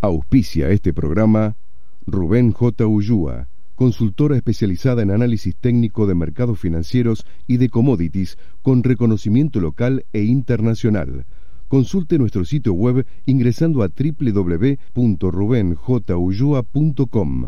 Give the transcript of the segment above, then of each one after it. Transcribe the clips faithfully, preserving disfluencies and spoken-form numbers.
Auspicia este programa Rubén J. Ullúa, consultora especializada en análisis técnico de mercados financieros y de commodities con reconocimiento local e internacional. Consulte nuestro sitio web ingresando a doble u doble u doble u punto ruben j ullúa punto com.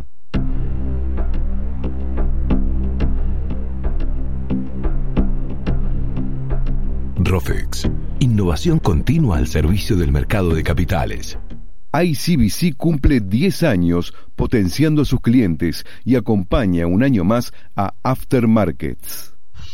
Rofex, innovación continua al servicio del mercado de capitales. I C B C cumple diez años potenciando a sus clientes y acompaña un año más a Aftermarkets.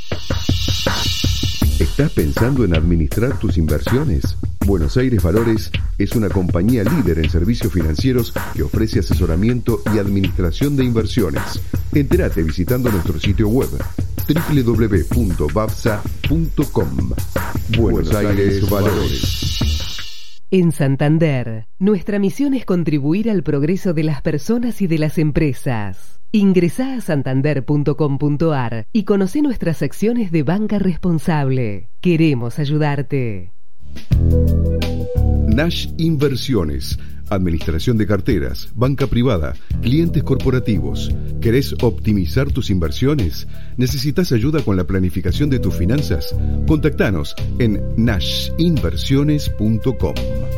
¿Estás pensando en administrar tus inversiones? Buenos Aires Valores es una compañía líder en servicios financieros que ofrece asesoramiento y administración de inversiones. Entérate visitando nuestro sitio web doble u doble u doble u punto bavsa punto com. Buenos Aires Valores. En Santander, nuestra misión es contribuir al progreso de las personas y de las empresas. Ingresá a santander punto com punto ar y conocé nuestras secciones de banca responsable. Queremos ayudarte. Nash Inversiones, administración de carteras, banca privada, clientes corporativos. ¿Querés optimizar tus inversiones? ¿Necesitas ayuda con la planificación de tus finanzas? Contactanos en nash inversiones punto com.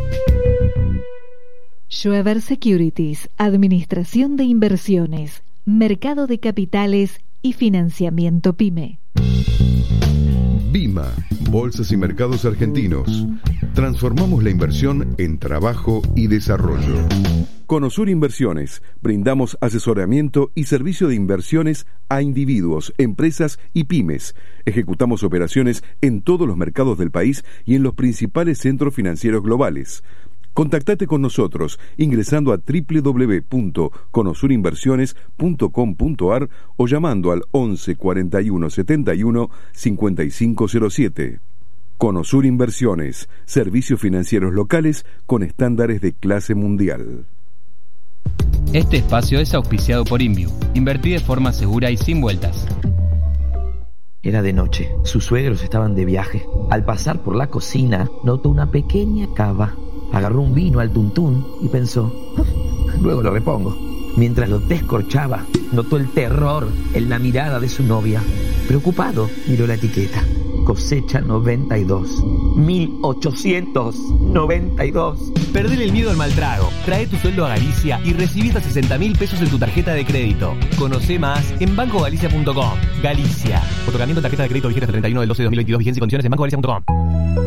Schweber Securities, administración de inversiones, mercado de capitales y financiamiento PYME. Bima, Bolsas y Mercados Argentinos. Transformamos la inversión en trabajo y desarrollo. Conosur Inversiones. Brindamos asesoramiento y servicio de inversiones a individuos, empresas y pymes. Ejecutamos operaciones en todos los mercados del país y en los principales centros financieros globales. Contactate con nosotros ingresando a doble u doble u doble u punto conosur inversiones punto com punto ar o llamando al once cuarenta y uno setenta y uno cincuenta y cinco cero siete. Conosur Inversiones, servicios financieros locales con estándares de clase mundial. Este espacio es auspiciado por Inviu. Invertí de forma segura y sin vueltas. Era de noche, sus suegros estaban de viaje. Al pasar por la cocina, notó una pequeña cava. Agarró un vino al tuntún y pensó, luego lo repongo. Mientras lo descorchaba, notó el terror en la mirada de su novia. Preocupado, miró la etiqueta. Cosecha noventa y dos. mil ochocientos noventa y dos. Perdele el miedo al mal trago. Trae tu sueldo a Galicia y recibí hasta sesenta mil pesos en tu tarjeta de crédito. Conoce más en banco galicia punto com. Galicia. Otorgamiento de tarjeta de crédito vigente hasta treinta y uno del doce de dos mil veintidós. Vigencia y condiciones en banco galicia punto com.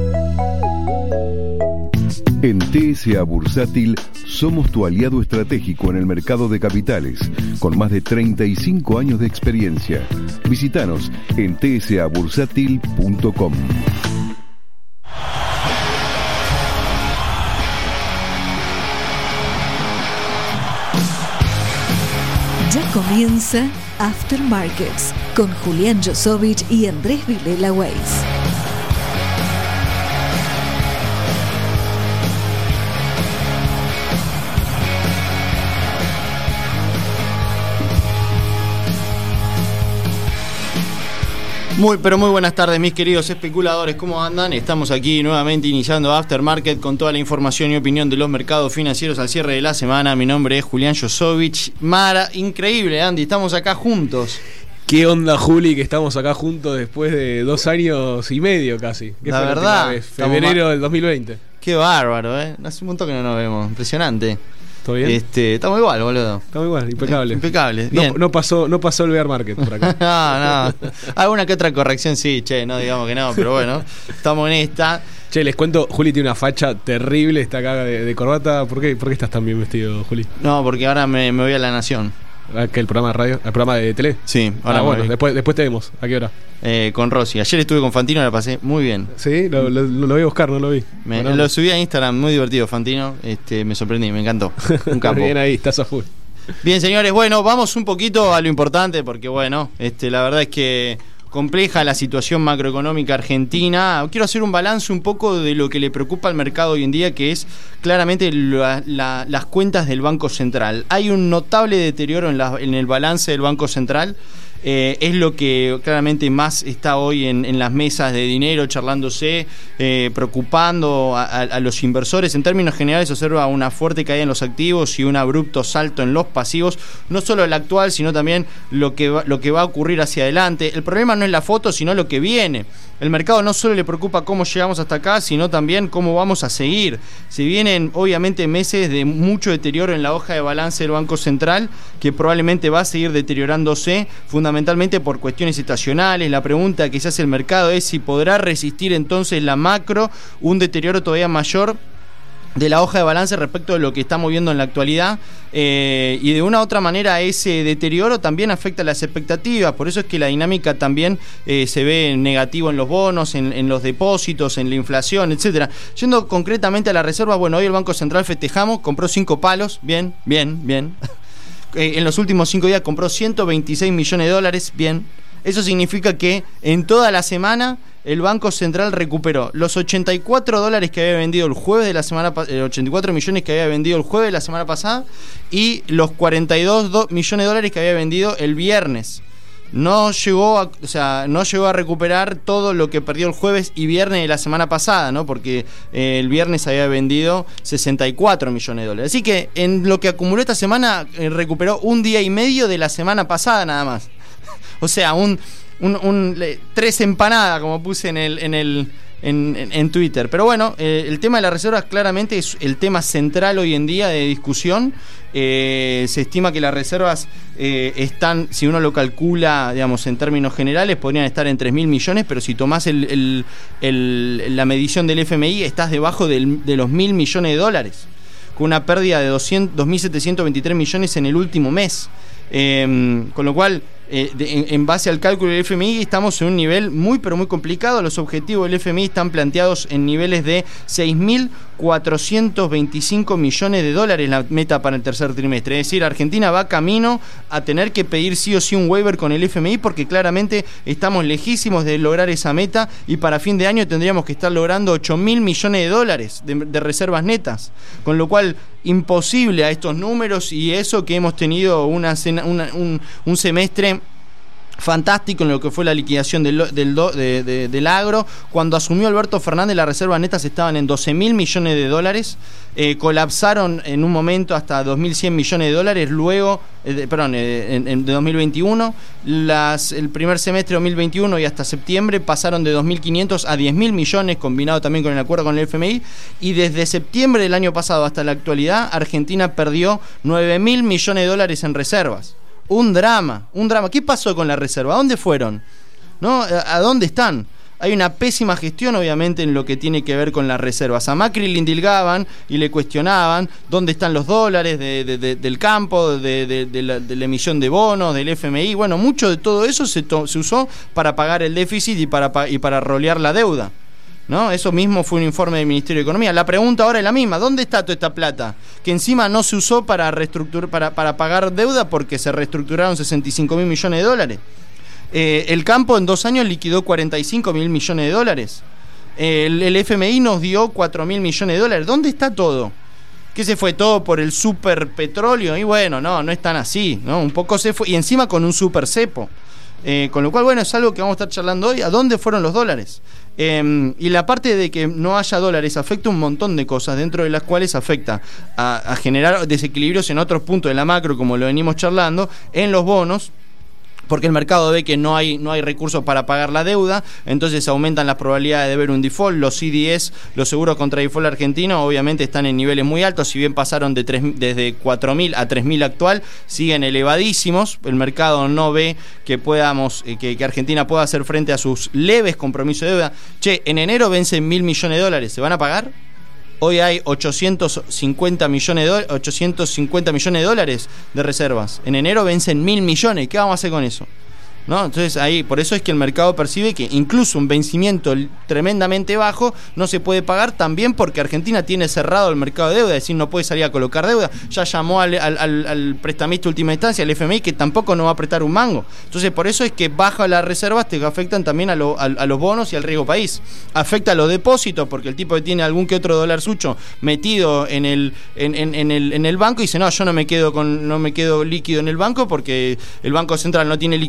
En T S A Bursátil somos tu aliado estratégico en el mercado de capitales, con más de treinta y cinco años de experiencia. Visítanos en t s a bursátil punto com. Ya comienza Aftermarkets con Julián Josovich y Andrés Vilela Weiss. Muy, pero muy buenas tardes, mis queridos especuladores, ¿cómo andan? Estamos aquí nuevamente iniciando Aftermarket con toda la información y opinión de los mercados financieros al cierre de la semana. Mi nombre es Julián Josovich. Mara, increíble, Andy, estamos acá juntos. ¿Qué onda, Juli, que estamos acá juntos después de dos años y medio casi? ¿Qué la fue verdad, la vez? Febrero ma- del dos mil veinte. Qué bárbaro, ¿eh? Hace un montón que no nos vemos, impresionante. ¿Todo bien? Este, estamos igual, boludo. Estamos igual, impecable. Eh, impecable, bien. No, no pasó, no pasó el bear market por acá. no, no. Alguna que otra corrección sí, che, no digamos que no, pero bueno, estamos en esta. Che, les cuento, Juli tiene una facha terrible, está acá de, de corbata. ¿Por qué, ¿Por qué estás tan bien vestido, Juli? No, porque ahora me, me voy a La Nación. ¿Qué, el programa de radio? ¿El programa de tele? Sí, ahora ah, bueno, voy. después, después te vemos. ¿A qué hora? Eh, con Rosy. Ayer estuve con Fantino, la pasé muy bien. Sí, lo, lo, lo voy a buscar, no lo vi. Me, bueno, lo subí a Instagram, muy divertido, Fantino. Este, me sorprendí, me encantó. Un capo. Bien ahí, estás a full. Bien, señores, bueno, vamos un poquito a lo importante, porque bueno, este, la verdad es que compleja la situación macroeconómica argentina. Quiero hacer un balance un poco de lo que le preocupa al mercado hoy en día, que es claramente la, la, las cuentas del Banco Central. Hay un notable deterioro en, la, en el balance del Banco Central. eh, es lo que claramente más está hoy en, en las mesas de dinero, charlándose, eh, preocupando a, a, a los inversores. En términos generales se observa una fuerte caída en los activos y un abrupto salto en los pasivos, no solo el actual, sino también lo que va, lo que va a ocurrir hacia adelante. El problema no es la foto, sino lo que viene. El mercado no solo le preocupa cómo llegamos hasta acá, sino también cómo vamos a seguir. Se vienen obviamente meses de mucho deterioro en la hoja de balance del Banco Central, que probablemente va a seguir deteriorándose, fundamentalmente por cuestiones estacionales. La pregunta que se hace el mercado es si podrá resistir entonces la macro un deterioro todavía mayor de la hoja de balance respecto de lo que estamos viendo en la actualidad, eh, y de una u otra manera ese deterioro también afecta las expectativas. Por eso es que la dinámica también eh, se ve negativo en los bonos, en, en los depósitos, en la inflación, etcétera. Yendo concretamente a la reserva, bueno, hoy el Banco Central festejamos, compró cinco palos, bien, bien, bien. eh, en los últimos cinco días compró ciento veintiséis millones de dólares, bien. Eso significa que en toda la semana el Banco Central recuperó los ochenta y cuatro dólares que había vendido el jueves de la semana pasada, ochenta y cuatro millones que había vendido el jueves de la semana pasada, y los cuarenta y dos millones de dólares que había vendido el viernes. No llegó a, o sea, no llegó a recuperar todo lo que perdió el jueves y viernes de la semana pasada, ¿no? Porque eh, el viernes había vendido sesenta y cuatro millones de dólares. Así que en lo que acumuló esta semana eh, recuperó un día y medio de la semana pasada nada más. O sea, un Un, un, le, tres empanadas, como puse en el en el en, en, en Twitter. Pero bueno, eh, el tema de las reservas claramente es el tema central hoy en día de discusión. Eh, se estima que las reservas eh, están, si uno lo calcula, digamos, en términos generales, podrían estar en tres mil millones, pero si tomás el, el, el, la medición del F M I, estás debajo del, de los mil millones de dólares, con una pérdida de dos mil setecientos veintitrés millones en el último mes. Eh, con lo cual, eh, de, en, en base al cálculo del F M I, estamos en un nivel muy pero muy complicado. Los objetivos del F M I están planteados en niveles de seis mil cuatrocientos veinticinco millones de dólares, la meta para el tercer trimestre. Es decir, Argentina va camino a tener que pedir sí o sí un waiver con el F M I, porque claramente estamos lejísimos de lograr esa meta, y para fin de año tendríamos que estar logrando ocho mil millones de dólares de, de reservas netas, con lo cual imposible a estos números, y eso que hemos tenido una, una, un, un semestre fantástico en lo que fue la liquidación del, del, de, de, del agro. Cuando asumió Alberto Fernández, las reservas netas estaban en doce mil millones de dólares, eh, colapsaron en un momento hasta dos mil cien millones de dólares, luego, eh, de, perdón, eh, en, en de dos mil veintiuno, las, el primer semestre de dos mil veintiuno y hasta septiembre pasaron de dos mil quinientos a diez mil millones, combinado también con el acuerdo con el F M I, y desde septiembre del año pasado hasta la actualidad, Argentina perdió nueve mil millones de dólares en reservas. Un drama, un drama. ¿Qué pasó con la reserva? ¿A dónde fueron? ¿No? ¿A dónde están? Hay una pésima gestión, obviamente, en lo que tiene que ver con las reservas. A Macri le indilgaban y le cuestionaban dónde están los dólares de, de, de, del campo, de, de, de, la, de la emisión de bonos, del F M I. Bueno, mucho de todo eso se, to- se usó para pagar el déficit y para, y para rolear la deuda, ¿no? Eso mismo fue un informe del Ministerio de Economía. La pregunta ahora es la misma: ¿dónde está toda esta plata? Que encima no se usó para reestructurar, para, para pagar deuda, porque se reestructuraron sesenta y cinco mil millones de dólares. Eh, el campo en dos años liquidó cuarenta y cinco mil millones de dólares. Eh, el, el F M I nos dio cuatro mil millones de dólares. ¿Dónde está todo? ¿Qué se fue todo por el super petróleo? Y bueno, no, no es tan así, ¿no? Un poco se fue, y encima con un super cepo. Eh, con lo cual, bueno, es algo que vamos a estar charlando hoy. ¿A dónde fueron los dólares? Eh, y la parte de que no haya dólares afecta un montón de cosas, dentro de las cuales afecta a, a generar desequilibrios en otros puntos de la macro, como lo venimos charlando, en los bonos, porque el mercado ve que no hay no hay recursos para pagar la deuda, entonces aumentan las probabilidades de ver un default. Los C D S, los seguros contra default argentinos, obviamente están en niveles muy altos, si bien pasaron de tres, desde cuatro mil a tres mil actual, siguen elevadísimos. El mercado no ve que podamos eh, que, que Argentina pueda hacer frente a sus leves compromisos de deuda. Che, en enero vencen mil millones de dólares, ¿se van a pagar? Hoy hay ochocientos cincuenta millones de dólares, ochocientos cincuenta millones de dólares de reservas. En enero vencen mil millones. ¿Qué vamos a hacer con eso? ¿No? Entonces ahí, por eso es que el mercado percibe que incluso un vencimiento tremendamente bajo no se puede pagar, también porque Argentina tiene cerrado el mercado de deuda, es decir, no puede salir a colocar deuda. Ya llamó al, al, al, al prestamista de última instancia, al F M I, que tampoco no va a prestar un mango. Entonces por eso es que baja las reservas, te afectan también a, lo, a, a los bonos y al riesgo país. Afecta a los depósitos, porque el tipo que tiene algún que otro dólar sucho metido en el, en, en, en el, en el banco, y dice, no, yo no me quedo con, no me quedo líquido en el banco porque el Banco Central no tiene liquidez, va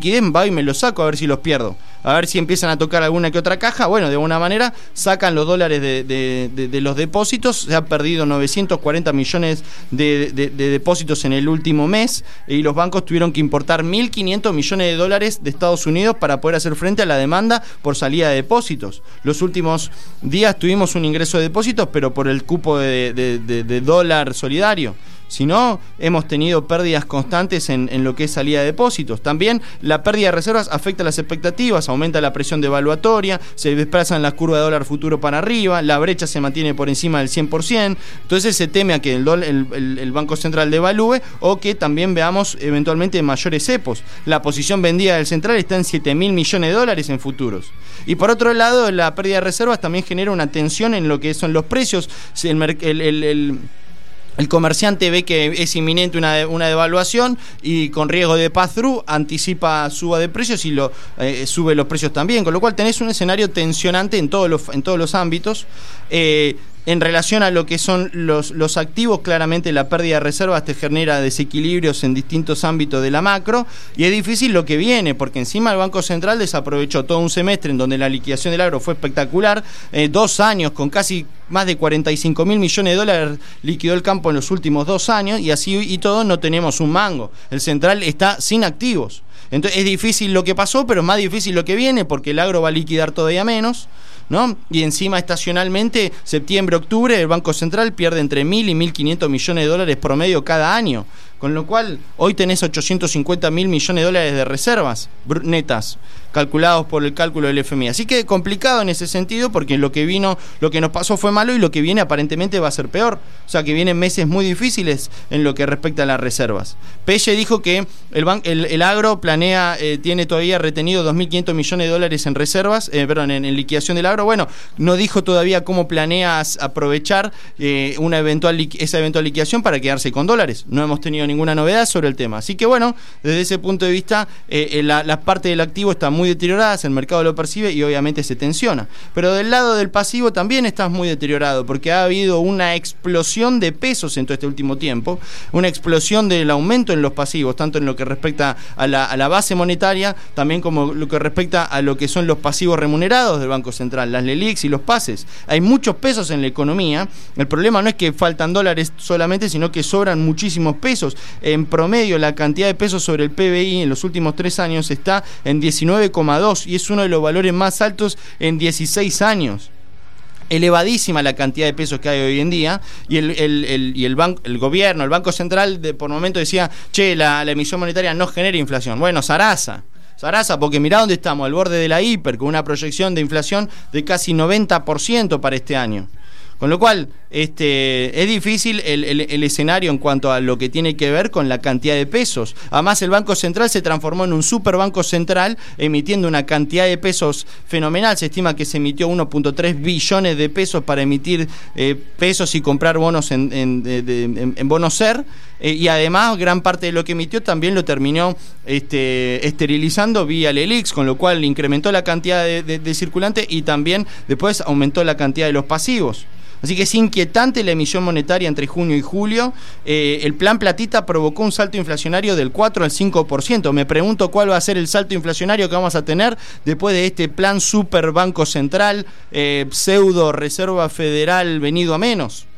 y me los saco a ver si los pierdo. A ver si empiezan a tocar alguna que otra caja. Bueno, de alguna manera sacan los dólares de, de, de, de los depósitos. Se han perdido novecientos cuarenta millones de, de, de depósitos en el último mes y los bancos tuvieron que importar mil quinientos millones de dólares de Estados Unidos para poder hacer frente a la demanda por salida de depósitos. Los últimos días tuvimos un ingreso de depósitos, pero por el cupo de, de, de, de dólar solidario. Si no, hemos tenido pérdidas constantes en, en lo que es salida de depósitos. También la pérdida de reservas afecta las expectativas, aumenta la presión devaluatoria, se desplazan las curvas de dólar futuro para arriba, la brecha se mantiene por encima del cien por ciento, entonces se teme a que el, el, el, el Banco Central devalúe o que también veamos eventualmente mayores cepos. La posición vendida del Central está en siete mil millones de dólares en futuros. Y por otro lado, la pérdida de reservas también genera una tensión en lo que son los precios. El, el, el, el El comerciante ve que es inminente una, una devaluación y con riesgo de pass-through anticipa suba de precios y lo eh, sube los precios también, con lo cual tenés un escenario tensionante en todos los, en todos los ámbitos. Eh, En relación a lo que son los, los activos, claramente la pérdida de reservas te genera desequilibrios en distintos ámbitos de la macro y es difícil lo que viene, porque encima el Banco Central desaprovechó todo un semestre en donde la liquidación del agro fue espectacular, eh, dos años con casi más de cuarenta y cinco mil millones de dólares liquidó el campo en los últimos dos años y así y todo no tenemos un mango. El Central está sin activos. Entonces es difícil lo que pasó, pero es más difícil lo que viene porque el agro va a liquidar todavía menos, ¿no? Y encima estacionalmente, septiembre, octubre, el Banco Central pierde entre mil y mil quinientos millones de dólares promedio cada año. Con lo cual, hoy tenés ochocientos cincuenta mil millones de dólares de reservas netas, calculados por el cálculo del F M I. Así que complicado en ese sentido, porque lo que vino, lo que nos pasó fue malo y lo que viene aparentemente va a ser peor. O sea, que vienen meses muy difíciles en lo que respecta a las reservas. Pelle dijo que el, ban- el, el agro planea, eh, tiene todavía retenido dos mil quinientos millones de dólares en reservas, eh, perdón, en, en liquidación del agro. Bueno, no dijo todavía cómo planea aprovechar eh, una eventual li- esa eventual liquidación para quedarse con dólares. No hemos tenido ninguna novedad sobre el tema. Así que bueno, desde ese punto de vista, eh, la, la parte del activo está muy deteriorada, el mercado lo percibe y obviamente se tensiona. Pero del lado del pasivo también está muy deteriorado, porque ha habido una explosión de pesos en todo este último tiempo, una explosión del aumento en los pasivos, tanto en lo que respecta a la, a la base monetaria, también como lo que respecta a lo que son los pasivos remunerados del Banco Central, las LELIQs y los pases. Hay muchos pesos en la economía. El problema no es que faltan dólares solamente, sino que sobran muchísimos pesos. En promedio, la cantidad de pesos sobre el P B I en los últimos tres años está en diecinueve coma dos y es uno de los valores más altos en dieciséis años. Elevadísima la cantidad de pesos que hay hoy en día y el, el, el, y el, banco, el gobierno, el Banco Central de, por momento decía, che, la, la emisión monetaria no genera inflación. Bueno, zaraza. Zaraza, porque mirá dónde estamos, al borde de la hiper, con una proyección de inflación de casi noventa por ciento para este año. Con lo cual, este, es difícil el, el, el escenario en cuanto a lo que tiene que ver con la cantidad de pesos. Además, el Banco Central se transformó en un superbanco central, emitiendo una cantidad de pesos fenomenal. Se estima que se emitió uno punto tres billones de pesos para emitir eh, pesos y comprar bonos en, en, de, de, en, en bonos SER. Eh, y además, gran parte de lo que emitió también lo terminó este, esterilizando vía LELIQs, con lo cual incrementó la cantidad de, de, de circulante y también después aumentó la cantidad de los pasivos. Así que es inquietante la emisión monetaria entre junio y julio. Eh, el plan platita provocó un salto inflacionario del cuatro al cinco por ciento. Me pregunto cuál va a ser el salto inflacionario que vamos a tener después de este plan super banco central, eh, pseudo reserva federal venido a menos.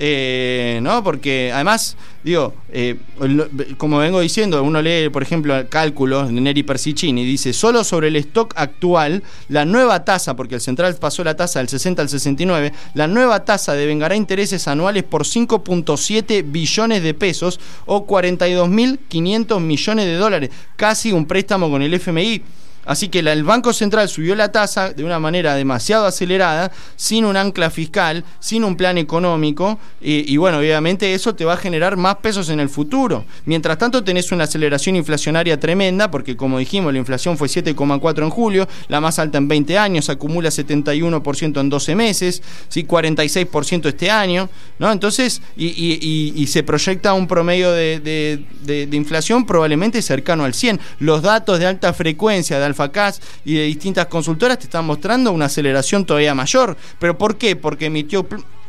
Eh, ¿no? Porque además, digo, eh, lo, como vengo diciendo, uno lee, por ejemplo, cálculos de Neri Persicini, dice, solo sobre el stock actual, la nueva tasa, porque el Central pasó la tasa del sesenta al sesenta y nueve, la nueva tasa devengará intereses anuales por cinco punto siete billones de pesos o cuarenta y dos mil quinientos millones de dólares, casi un préstamo con el F M I. Así que la, el Banco Central subió la tasa de una manera demasiado acelerada, sin un ancla fiscal, sin un plan económico, y, y bueno, obviamente eso te va a generar más pesos en el futuro. Mientras tanto tenés una aceleración inflacionaria tremenda, porque como dijimos, la inflación fue siete coma cuatro en julio, la más alta en veinte años, acumula setenta y uno por ciento en doce meses, ¿sí? cuarenta y seis por ciento este año, ¿no? Entonces, y, y, y, y se proyecta un promedio de, de, de, de inflación probablemente cercano al cien. Los datos de alta frecuencia de Alfa Cas y de distintas consultoras te están mostrando una aceleración todavía mayor. ¿Pero por qué? Porque emitió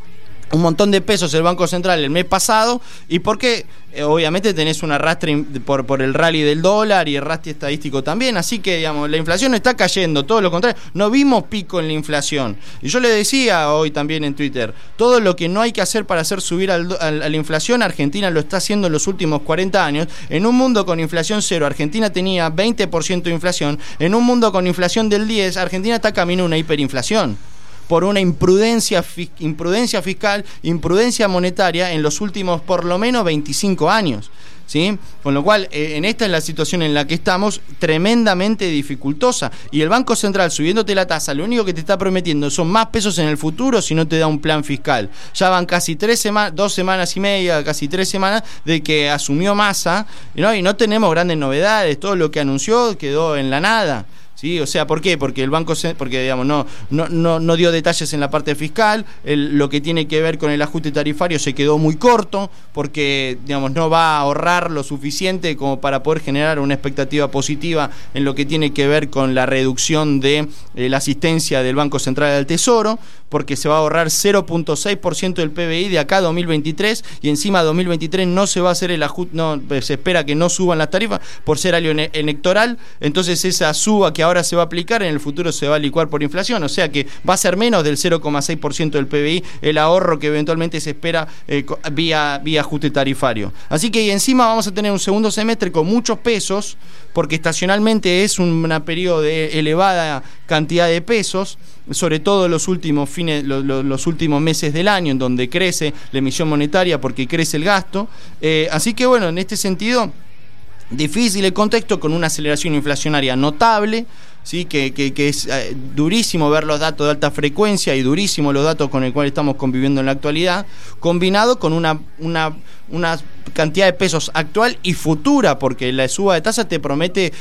un montón de pesos el Banco Central el mes pasado, y porque eh, obviamente tenés un arrastre por, por el rally del dólar y el arrastre estadístico también, así que digamos, la inflación no está cayendo, todo lo contrario, no vimos pico en la inflación. Y yo le decía hoy también en Twitter, todo lo que no hay que hacer para hacer subir al, al, a la inflación, Argentina lo está haciendo en los últimos cuarenta años. En un mundo con inflación cero, Argentina tenía veinte por ciento de inflación, en un mundo con inflación del diez, Argentina está camino a una hiperinflación, por una imprudencia, imprudencia fiscal, imprudencia monetaria en los últimos por lo menos veinticinco años, ¿sí? Con lo cual, eh, en esta es la situación en la que estamos, tremendamente dificultosa. Y el Banco Central, subiéndote la tasa, lo único que te está prometiendo son más pesos en el futuro si no te da un plan fiscal. Ya van casi tres semanas, dos semanas y media, casi tres semanas, de que asumió Massa, ¿no? Y no tenemos grandes novedades, todo lo que anunció quedó en la nada. Sí, o sea, ¿por qué? Porque el banco, porque digamos, no, no, no, no dio detalles en la parte fiscal, el, lo que tiene que ver con el ajuste tarifario se quedó muy corto, porque digamos, no va a ahorrar lo suficiente como para poder generar una expectativa positiva en lo que tiene que ver con la reducción de eh, la asistencia del Banco Central al Tesoro, porque se va a ahorrar cero punto seis por ciento del P B I de acá a dos mil veintitrés, y encima dos mil veintitrés no se va a hacer el ajuste, no, se espera que no suban las tarifas por ser año electoral, entonces esa suba que ahora se va a aplicar, en el futuro se va a licuar por inflación, o sea que va a ser menos del cero coma seis por ciento del P B I el ahorro que eventualmente se espera eh, vía, vía ajuste tarifario. Así que y encima vamos a tener un segundo semestre con muchos pesos, porque estacionalmente es un periodo de elevada cantidad de pesos, sobre todo los últimos fines, los, los, los últimos meses del año, en donde crece la emisión monetaria porque crece el gasto. Eh, así que bueno, en este sentido, difícil el contexto, con una aceleración inflacionaria notable, sí, que, que, que es eh, durísimo ver los datos de alta frecuencia y durísimo los datos con el cual estamos conviviendo en la actualidad, combinado con una, una, una cantidad de pesos actual y futura, porque la suba de tasa te promete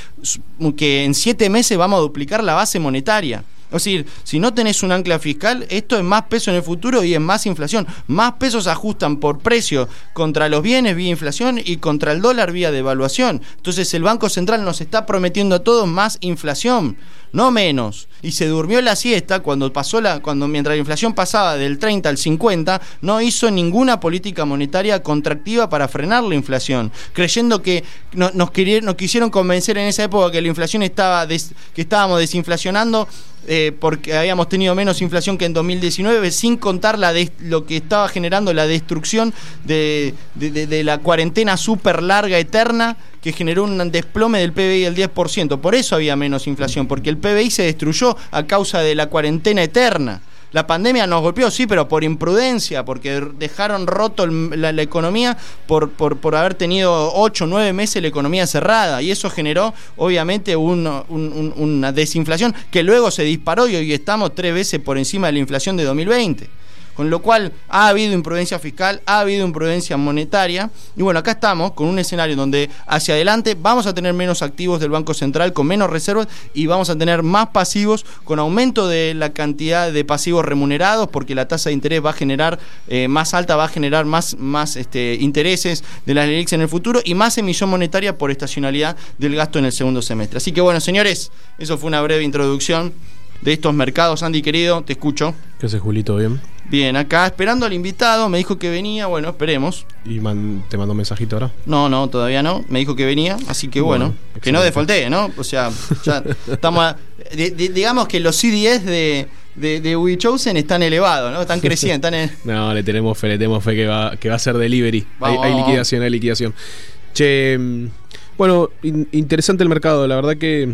que en siete meses vamos a duplicar la base monetaria. Es decir, si no tenés un ancla fiscal, esto es más peso en el futuro y es más inflación. Más pesos se ajustan por precio contra los bienes vía inflación y contra el dólar vía devaluación. Entonces el Banco Central nos está prometiendo a todos más inflación, no menos. Y se durmió la siesta cuando pasó la, cuando mientras la inflación pasaba del treinta al cincuenta, no hizo ninguna política monetaria contractiva para frenar la inflación, creyendo que no, nos, querían, nos quisieron convencer en esa época que la inflación estaba des, que estábamos desinflacionando. Eh, porque habíamos tenido menos inflación que en dos mil diecinueve, sin contar la de, lo que estaba generando la destrucción de, de, de, de la cuarentena súper larga, eterna, que generó un desplome del P B I del diez por ciento. Por eso había menos inflación, porque el P B I se destruyó a causa de la cuarentena eterna. La pandemia nos golpeó, sí, pero por imprudencia, porque dejaron roto el, la, la economía por, por, por haber tenido ocho o nueve meses la economía cerrada, y eso generó obviamente un, un, un, una desinflación que luego se disparó y hoy estamos tres veces por encima de la inflación de dos mil veinte. Con lo cual ha habido imprudencia fiscal, ha habido imprudencia monetaria, y bueno, acá estamos con un escenario donde hacia adelante vamos a tener menos activos del Banco Central con menos reservas, y vamos a tener más pasivos con aumento de la cantidad de pasivos remunerados, porque la tasa de interés va a generar eh, más alta, va a generar más, más este, intereses de las LELIQs en el futuro, y más emisión monetaria por estacionalidad del gasto en el segundo semestre. Así que bueno, señores, eso fue una breve introducción de estos mercados. Andy, querido, te escucho. ¿Qué haces, Julito? ¿Bien? Bien, acá esperando al invitado, me dijo que venía, bueno, esperemos. ¿Y man, te mandó un mensajito ahora? No, no, todavía no, me dijo que venía, así que bueno, bueno que no defaulté, ¿no? O sea, ya estamos, a, de, de, digamos que los C D S de, de, de We Chosen están elevados, ¿no? Están creciendo, están en... No, le tenemos fe, le tenemos fe que va, que va a ser delivery, hay, hay liquidación, hay liquidación. Che, bueno, in, interesante el mercado, la verdad que,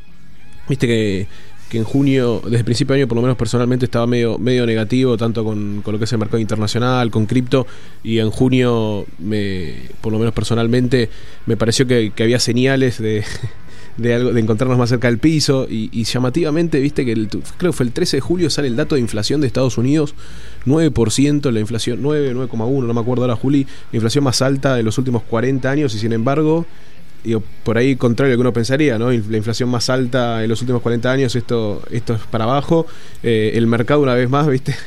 viste que... que en junio, desde el principio de año por lo menos personalmente estaba medio, medio negativo, tanto con, con lo que es el mercado internacional, con cripto, y en junio me, por lo menos personalmente me pareció que, que había señales de, de algo, de encontrarnos más cerca del piso, y, y llamativamente, viste que el, creo que fue el trece de julio sale el dato de inflación de Estados Unidos, nueve por ciento la inflación, nueve, nueve coma uno, no me acuerdo ahora, Juli, la inflación más alta de los últimos cuarenta años, y sin embargo, digo, por ahí contrario a lo que uno pensaría, ¿no? La inflación más alta en los últimos cuarenta años, esto esto es para abajo. Eh, el mercado una vez más, ¿viste?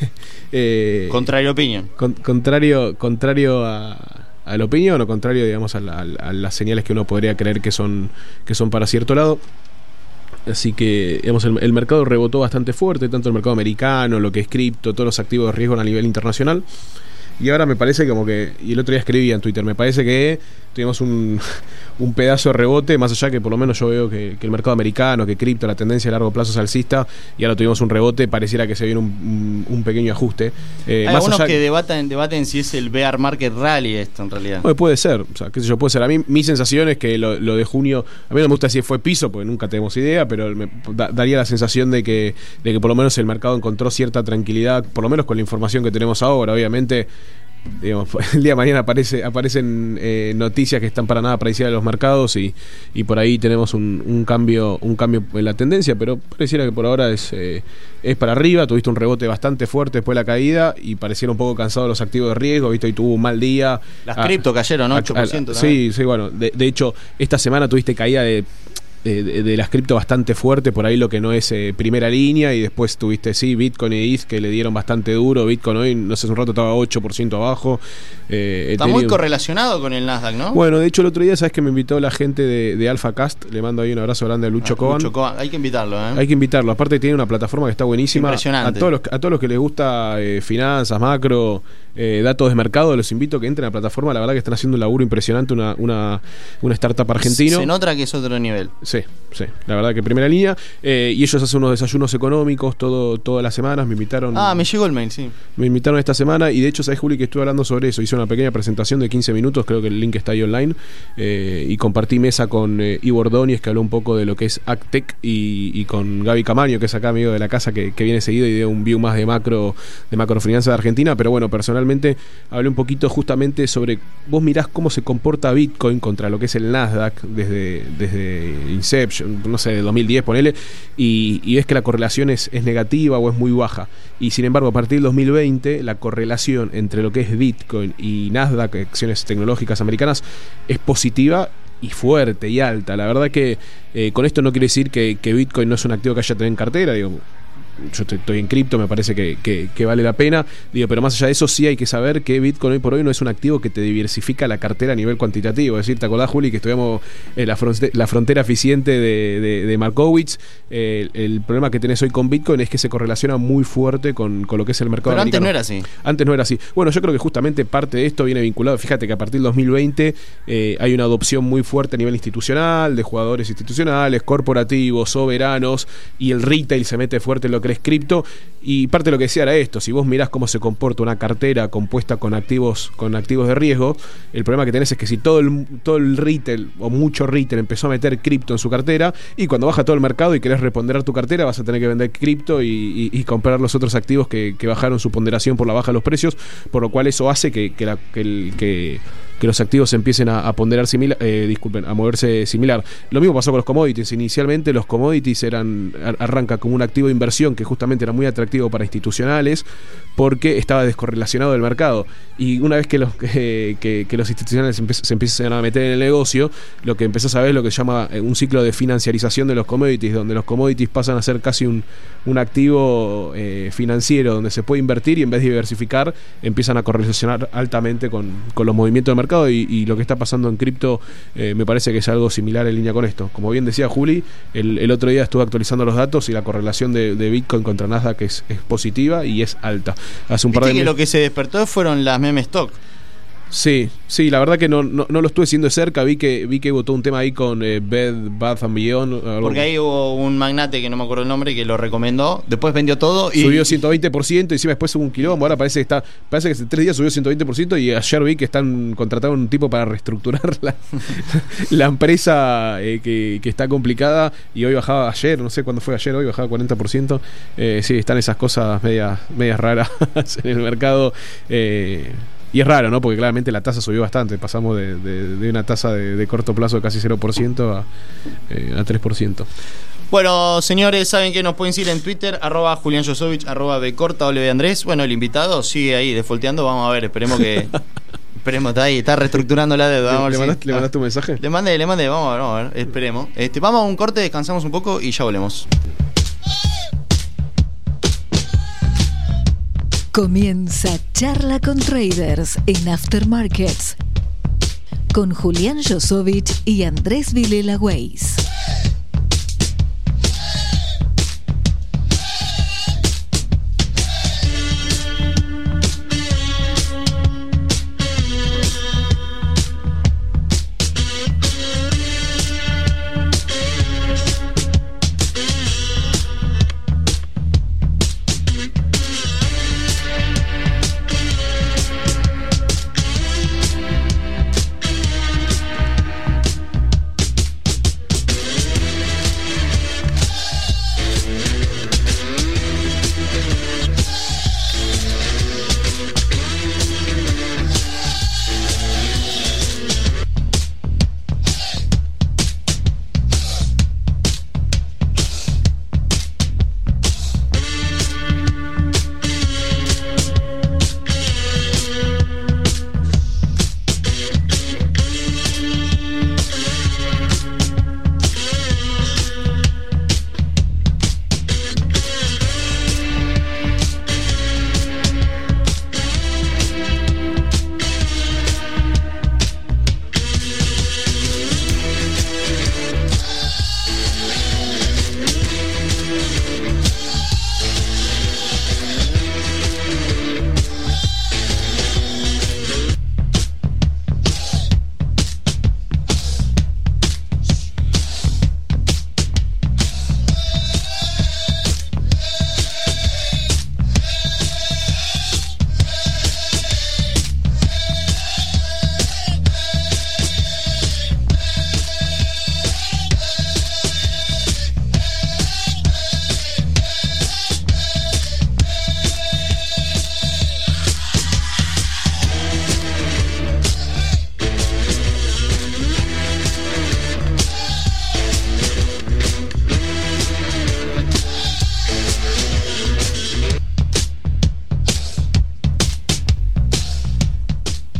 eh, contrario opinión. Con, contrario contrario a, a la opinión, o contrario, digamos, a, la, a las señales que uno podría creer que son, que son para cierto lado. Así que digamos, el, el mercado rebotó bastante fuerte, tanto el mercado americano, lo que es cripto, todos los activos de riesgo a nivel internacional. Y ahora me parece como que, y el otro día escribí en Twitter, me parece que tuvimos un, un pedazo de rebote, más allá que por lo menos yo veo que, que el mercado americano, que cripto, la tendencia a largo plazo es alcista, y ahora tuvimos un rebote, pareciera que se viene un, un, un pequeño ajuste. Eh, Hay más algunos allá que, que debaten, debaten si es el bear market rally esto en realidad. Bueno, puede ser, o sea, qué sé yo, puede ser. A mí mi sensación es que lo, lo de junio, a mí no me gusta si fue piso, porque nunca tenemos idea, pero me da, daría la sensación de que, de que por lo menos el mercado encontró cierta tranquilidad, por lo menos con la información que tenemos ahora. Obviamente, digamos, el día de mañana aparece, aparecen eh, noticias que están para nada parecidas a los mercados y, y por ahí tenemos un, un cambio un cambio en la tendencia, pero pareciera que por ahora es, eh, es para arriba. Tuviste un rebote bastante fuerte después de la caída y parecieron un poco cansados los activos de riesgo, ¿viste? Y tuvo un mal día. Las ah, cripto cayeron, ¿no? ocho por ciento. Ah, sí, sí, bueno, de, de hecho esta semana tuviste caída de De, de, de las cripto bastante fuerte, por ahí lo que no es eh, primera línea, y después tuviste sí Bitcoin y E T H que le dieron bastante duro. Bitcoin hoy, no sé, hace un rato estaba ocho por ciento abajo. Eh, Está muy correlacionado con el Nasdaq, ¿no? Bueno, de hecho el otro día, ¿sabes que me invitó la gente de, de AlphaCast? Le mando ahí un abrazo grande a Lucho, ah, Coban. Lucho Coban. Hay que invitarlo, ¿eh? Hay que invitarlo, aparte tiene una plataforma que está buenísima. Impresionante. A todos los, a todos los que les gusta eh, finanzas, macro, eh, datos de mercado, los invito a que entren a la plataforma. La verdad que están haciendo un laburo impresionante, una, una, una startup argentino. Se nota que es otro nivel. Sí, sí. La verdad que primera línea, eh, y ellos hacen unos desayunos económicos todo, todas las semanas. Me invitaron. Ah, me llegó el mail, sí. Me invitaron esta semana, y de hecho, ¿sabes, Juli, que estuve hablando sobre eso? Hice una pequeña presentación de quince minutos, creo que el link está ahí online, eh, y compartí mesa con eh, Ivo Ordóñez, que habló un poco de lo que es Actec, y, y con Gaby Camaño, que es acá amigo de la casa, que, que viene seguido y dio un view más de macro de macrofinanza de Argentina. Pero bueno, personalmente hablé un poquito justamente sobre, vos mirás cómo se comporta Bitcoin contra lo que es el Nasdaq desde, desde Inception, no sé, de dos mil diez, ponele, y, y ves que la correlación es, es negativa o es muy baja. Y sin embargo, a partir del dos mil veinte, la correlación entre lo que es Bitcoin y Nasdaq, acciones tecnológicas americanas, es positiva y fuerte y alta. La verdad que eh, con esto no quiere decir que, que Bitcoin no es un activo que haya tenido en cartera, digo. Yo estoy en cripto, me parece que, que, que vale la pena, digo, pero más allá de eso sí hay que saber que Bitcoin hoy por hoy no es un activo que te diversifica la cartera a nivel cuantitativo. Es decir, ¿te acordás, Juli, que estudiamos eh, la, fronte, la frontera eficiente de, de, de Markowitz? Eh, el, el problema que tenés hoy con Bitcoin es que se correlaciona muy fuerte con, con lo que es el mercado pero americano. Antes no era así. Antes no era así. Bueno, yo creo que justamente parte de esto viene vinculado, fíjate que a partir del dos mil veinte eh, hay una adopción muy fuerte a nivel institucional, de jugadores institucionales, corporativos, soberanos, y el retail se mete fuerte en lo que es cripto. Y parte de lo que decía era esto: si vos mirás cómo se comporta una cartera compuesta con activos con activos de riesgo, el problema que tenés es que si todo el, todo el retail o mucho retail empezó a meter cripto en su cartera, y cuando baja todo el mercado y querés reponderar tu cartera, vas a tener que vender cripto y, y, y comprar los otros activos que, que bajaron su ponderación por la baja de los precios, por lo cual eso hace que, que, la, que, el, que que los activos empiecen a, a ponderar similar, eh, disculpen, a moverse similar. Lo mismo pasó con los commodities. Inicialmente los commodities eran, arranca como un activo de inversión que justamente era muy atractivo para institucionales porque estaba descorrelacionado del mercado. Y una vez que los, que, que, que los institucionales empe- se empiezan a meter en el negocio, lo que empezás a ver es lo que se llama un ciclo de financiarización de los commodities, donde los commodities pasan a ser casi un, un activo eh, financiero donde se puede invertir, y en vez de diversificar empiezan a correlacionar altamente con, con los movimientos del mercado. Y, y lo que está pasando en cripto eh, me parece que es algo similar en línea con esto. Como bien decía Juli, el, el otro día estuve actualizando los datos y la correlación de, de Bitcoin contra Nasdaq es, es positiva y es alta. Hace un par de que meses... lo que se despertó fueron las meme stock. Sí, sí, la verdad que no, no, no lo estuve siguiendo de cerca. Vi que vi que votó un tema ahí con eh, Bed Bath and Beyond. Algo. Porque ahí hubo un magnate que no me acuerdo el nombre que lo recomendó. Después vendió todo y subió ciento veinte por ciento. Y encima después hubo un quilombo. Ahora parece que está parece que en tres días subió ciento veinte por ciento. Y ayer vi que están contratando un tipo para reestructurar la, la empresa eh, que, que está complicada. Y hoy bajaba ayer, no sé cuándo fue ayer, hoy bajaba cuarenta por ciento. Eh, sí, están esas cosas medias, medias raras en el mercado. Eh, Y es raro, ¿no? Porque claramente la tasa subió bastante. Pasamos de, de, de una tasa de, de corto plazo de casi cero por ciento a, eh, a tres por ciento. Bueno, señores, saben que nos pueden seguir en Twitter, arroba Julián Josovich, arroba Becorta, W Andrés. Bueno, el invitado sigue ahí defolteando. Vamos a ver, esperemos que... Esperemos, está ahí, está reestructurando la deuda. Vamos ¿Le, a le, ver mandaste, si... ¿Le mandaste un mensaje? Le mandé, le mandé, vamos a ver, vamos a ver, esperemos. Este, vamos a un corte, descansamos un poco y ya volvemos. Comienza Charla con Traders en Aftermarkets con Julián Josovich y Andrés Vilela Weiss.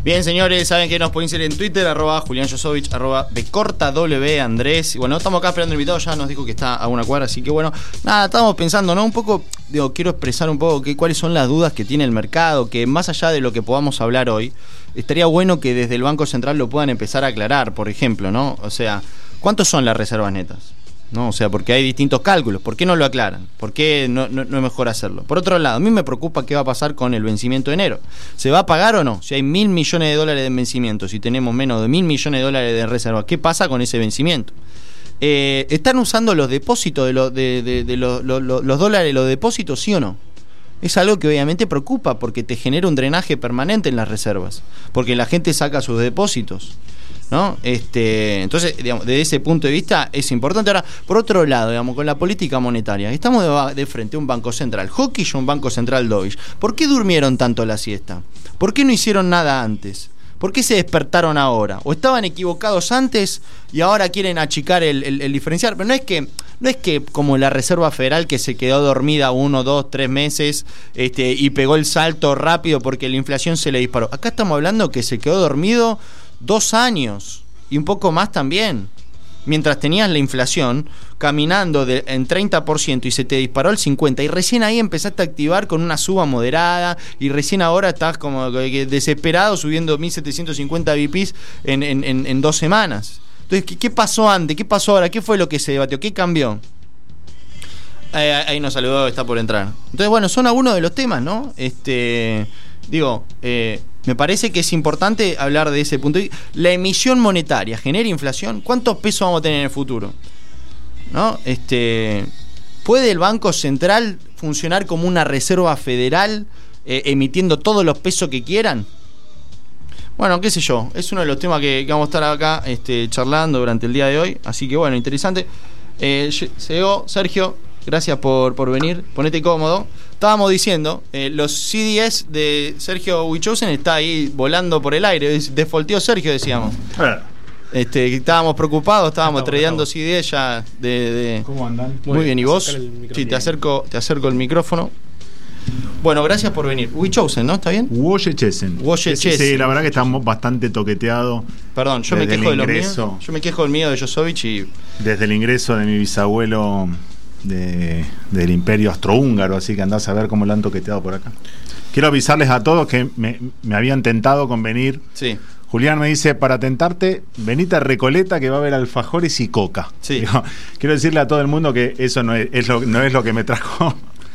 Bien, señores, saben que nos pueden seguir en Twitter, arroba Julián Josovich, arroba Becorta W Andrés. Y bueno, estamos acá esperando el invitado, ya nos dijo que está a una cuadra, así que bueno, nada, estamos pensando, ¿no? Un poco, digo, quiero expresar un poco que, cuáles son las dudas que tiene el mercado, que más allá de lo que podamos hablar hoy, estaría bueno que desde el Banco Central lo puedan empezar a aclarar, por ejemplo, ¿no? O sea, ¿cuántos son las reservas netas? ¿No? O sea, porque hay distintos cálculos. ¿Por qué no lo aclaran? ¿Por qué no, no, no es mejor hacerlo? Por otro lado, a mí me preocupa qué va a pasar con el vencimiento de enero. ¿Se va a pagar o no? Si hay mil millones de dólares de vencimiento, si tenemos menos de mil millones de dólares de reserva, ¿qué pasa con ese vencimiento? Eh, ¿Están usando los depósitos de, lo, de, de, de lo, lo, lo, los dólares, los depósitos, sí o no? Es algo que obviamente preocupa porque te genera un drenaje permanente en las reservas, porque la gente saca sus depósitos, ¿no? Este, entonces, digamos, desde ese punto de vista es importante. Ahora, por otro lado, digamos, con la política monetaria, estamos de, de frente a un banco central hawkish o un banco central dovish. ¿Por qué durmieron tanto la siesta? ¿Por qué no hicieron nada antes? ¿Por qué se despertaron ahora? ¿O estaban equivocados antes y ahora quieren achicar el, el, el diferencial? Pero no es que no es que como la Reserva Federal, que se quedó dormida uno, dos, tres meses este, y pegó el salto rápido porque la inflación se le disparó. Acá estamos hablando que se quedó dormido dos años y un poco más también. Mientras tenías la inflación caminando de, en treinta por ciento y se te disparó el cincuenta por ciento y recién ahí empezaste a activar con una suba moderada y recién ahora estás como desesperado subiendo mil setecientos cincuenta B P en, en, en, en dos semanas. Entonces, ¿qué, ¿qué pasó antes? ¿Qué pasó ahora? ¿Qué fue lo que se debatió? ¿Qué cambió? Ahí, ahí nos saludó, está por entrar. Entonces, bueno, son algunos de los temas, ¿no? Este, digo, eh, me parece que es importante hablar de ese punto. La emisión monetaria genera inflación. ¿Cuántos pesos vamos a tener en el futuro? ¿No? Este, ¿puede el Banco Central funcionar como una reserva federal eh, emitiendo todos los pesos que quieran? Bueno, qué sé yo, es uno de los temas que, que vamos a estar acá este, charlando durante el día de hoy. Así que bueno, interesante. Eh, Seo, Sergio, gracias por, por venir. Ponete cómodo. Estábamos diciendo, eh, los C D S de Sergio Wichausen está ahí volando por el aire. Defolteó Sergio, decíamos. Este, estábamos preocupados, estábamos tradeando C D S ya de, de... ¿Cómo andan? Muy, Muy bien, ¿y vos? Sí, te acerco, te acerco el micrófono. Bueno, gracias por venir. Wichausen, ¿no? ¿Está bien? Woyechesen. Woyechesen. Sí, la verdad que estamos bastante toqueteados. Perdón, yo me quejo de los míos. Yo me quejo del mío de Josovich y... Desde el ingreso de mi bisabuelo de, del Imperio Austrohúngaro, así que andás a ver cómo lo han toqueteado por acá. Quiero avisarles a todos que me, me habían tentado con venir. Sí. Julián me dice, para tentarte, venite a Recoleta que va a haber alfajores y coca. Sí. Digo, quiero decirle a todo el mundo que eso no es, es lo, no es lo que me trajo.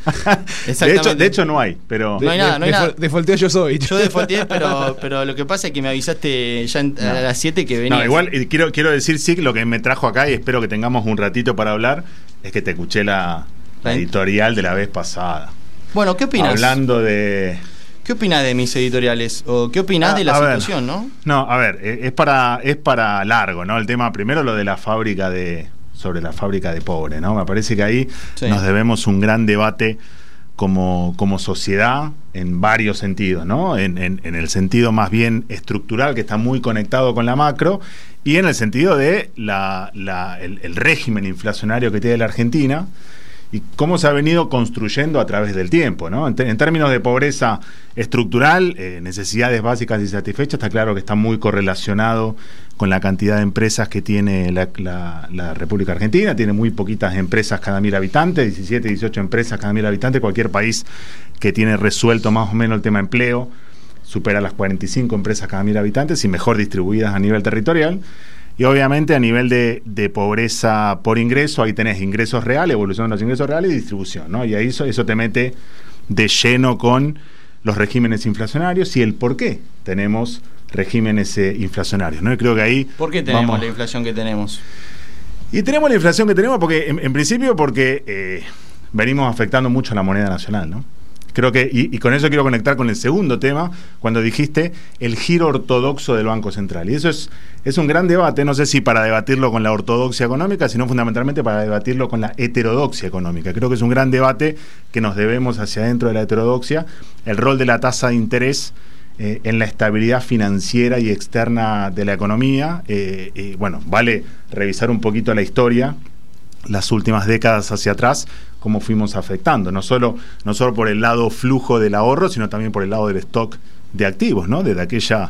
de, hecho, de hecho no hay, pero no hay nada, no hay nada. Defolteó yo soy. Yo defolteé, pero, pero lo que pasa es que me avisaste ya en, no. a las siete que venías. No, igual quiero, quiero decir sí lo que me trajo acá y espero que tengamos un ratito para hablar, es que te escuché la, la editorial de la vez pasada. Bueno, ¿qué opinas? Hablando de... ¿Qué opinás de mis editoriales? ¿O qué opinás a, de la situación, ver, no? No, a ver, es para, es para largo, ¿no? El tema, primero lo de la fábrica de... sobre la fábrica de pobre, ¿no? Me parece que ahí sí. nos debemos un gran debate como, como sociedad en varios sentidos, ¿no? En, en, en el sentido más bien estructural, que está muy conectado con la macro, y en el sentido de la, la, el, el régimen inflacionario que tiene la Argentina y cómo se ha venido construyendo a través del tiempo, ¿no? En, te, en términos de pobreza estructural, eh, necesidades básicas y satisfechas, está claro que está muy correlacionado con la cantidad de empresas que tiene la, la, la República Argentina. Tiene muy poquitas empresas cada mil habitantes, diecisiete, dieciocho empresas cada mil habitantes. Cualquier país que tiene resuelto más o menos el tema empleo supera las cuarenta y cinco empresas cada mil habitantes y mejor distribuidas a nivel territorial. Y obviamente a nivel de, de pobreza por ingreso, ahí tenés ingresos reales, evolución de los ingresos reales y distribución, ¿no? Y ahí eso, eso te mete de lleno con los regímenes inflacionarios y el por qué tenemos regímenes eh, inflacionarios, ¿no? Y creo que ahí... ¿Por qué tenemos vamos... la inflación que tenemos? Y tenemos la inflación que tenemos porque, en, en principio, porque eh, venimos afectando mucho a la moneda nacional, ¿no? Creo que, y, y con eso quiero conectar con el segundo tema, cuando dijiste el giro ortodoxo del Banco Central. Y eso es, es un gran debate, no sé si para debatirlo con la ortodoxia económica, sino fundamentalmente para debatirlo con la heterodoxia económica. Creo que es un gran debate que nos debemos hacia adentro de la heterodoxia, el rol de la tasa de interés eh, en la estabilidad financiera y externa de la economía. Eh, eh, bueno, vale revisar un poquito la historia, las últimas décadas hacia atrás, cómo fuimos afectando, no solo, no solo por el lado flujo del ahorro, sino también por el lado del stock de activos, ¿no? Desde aquella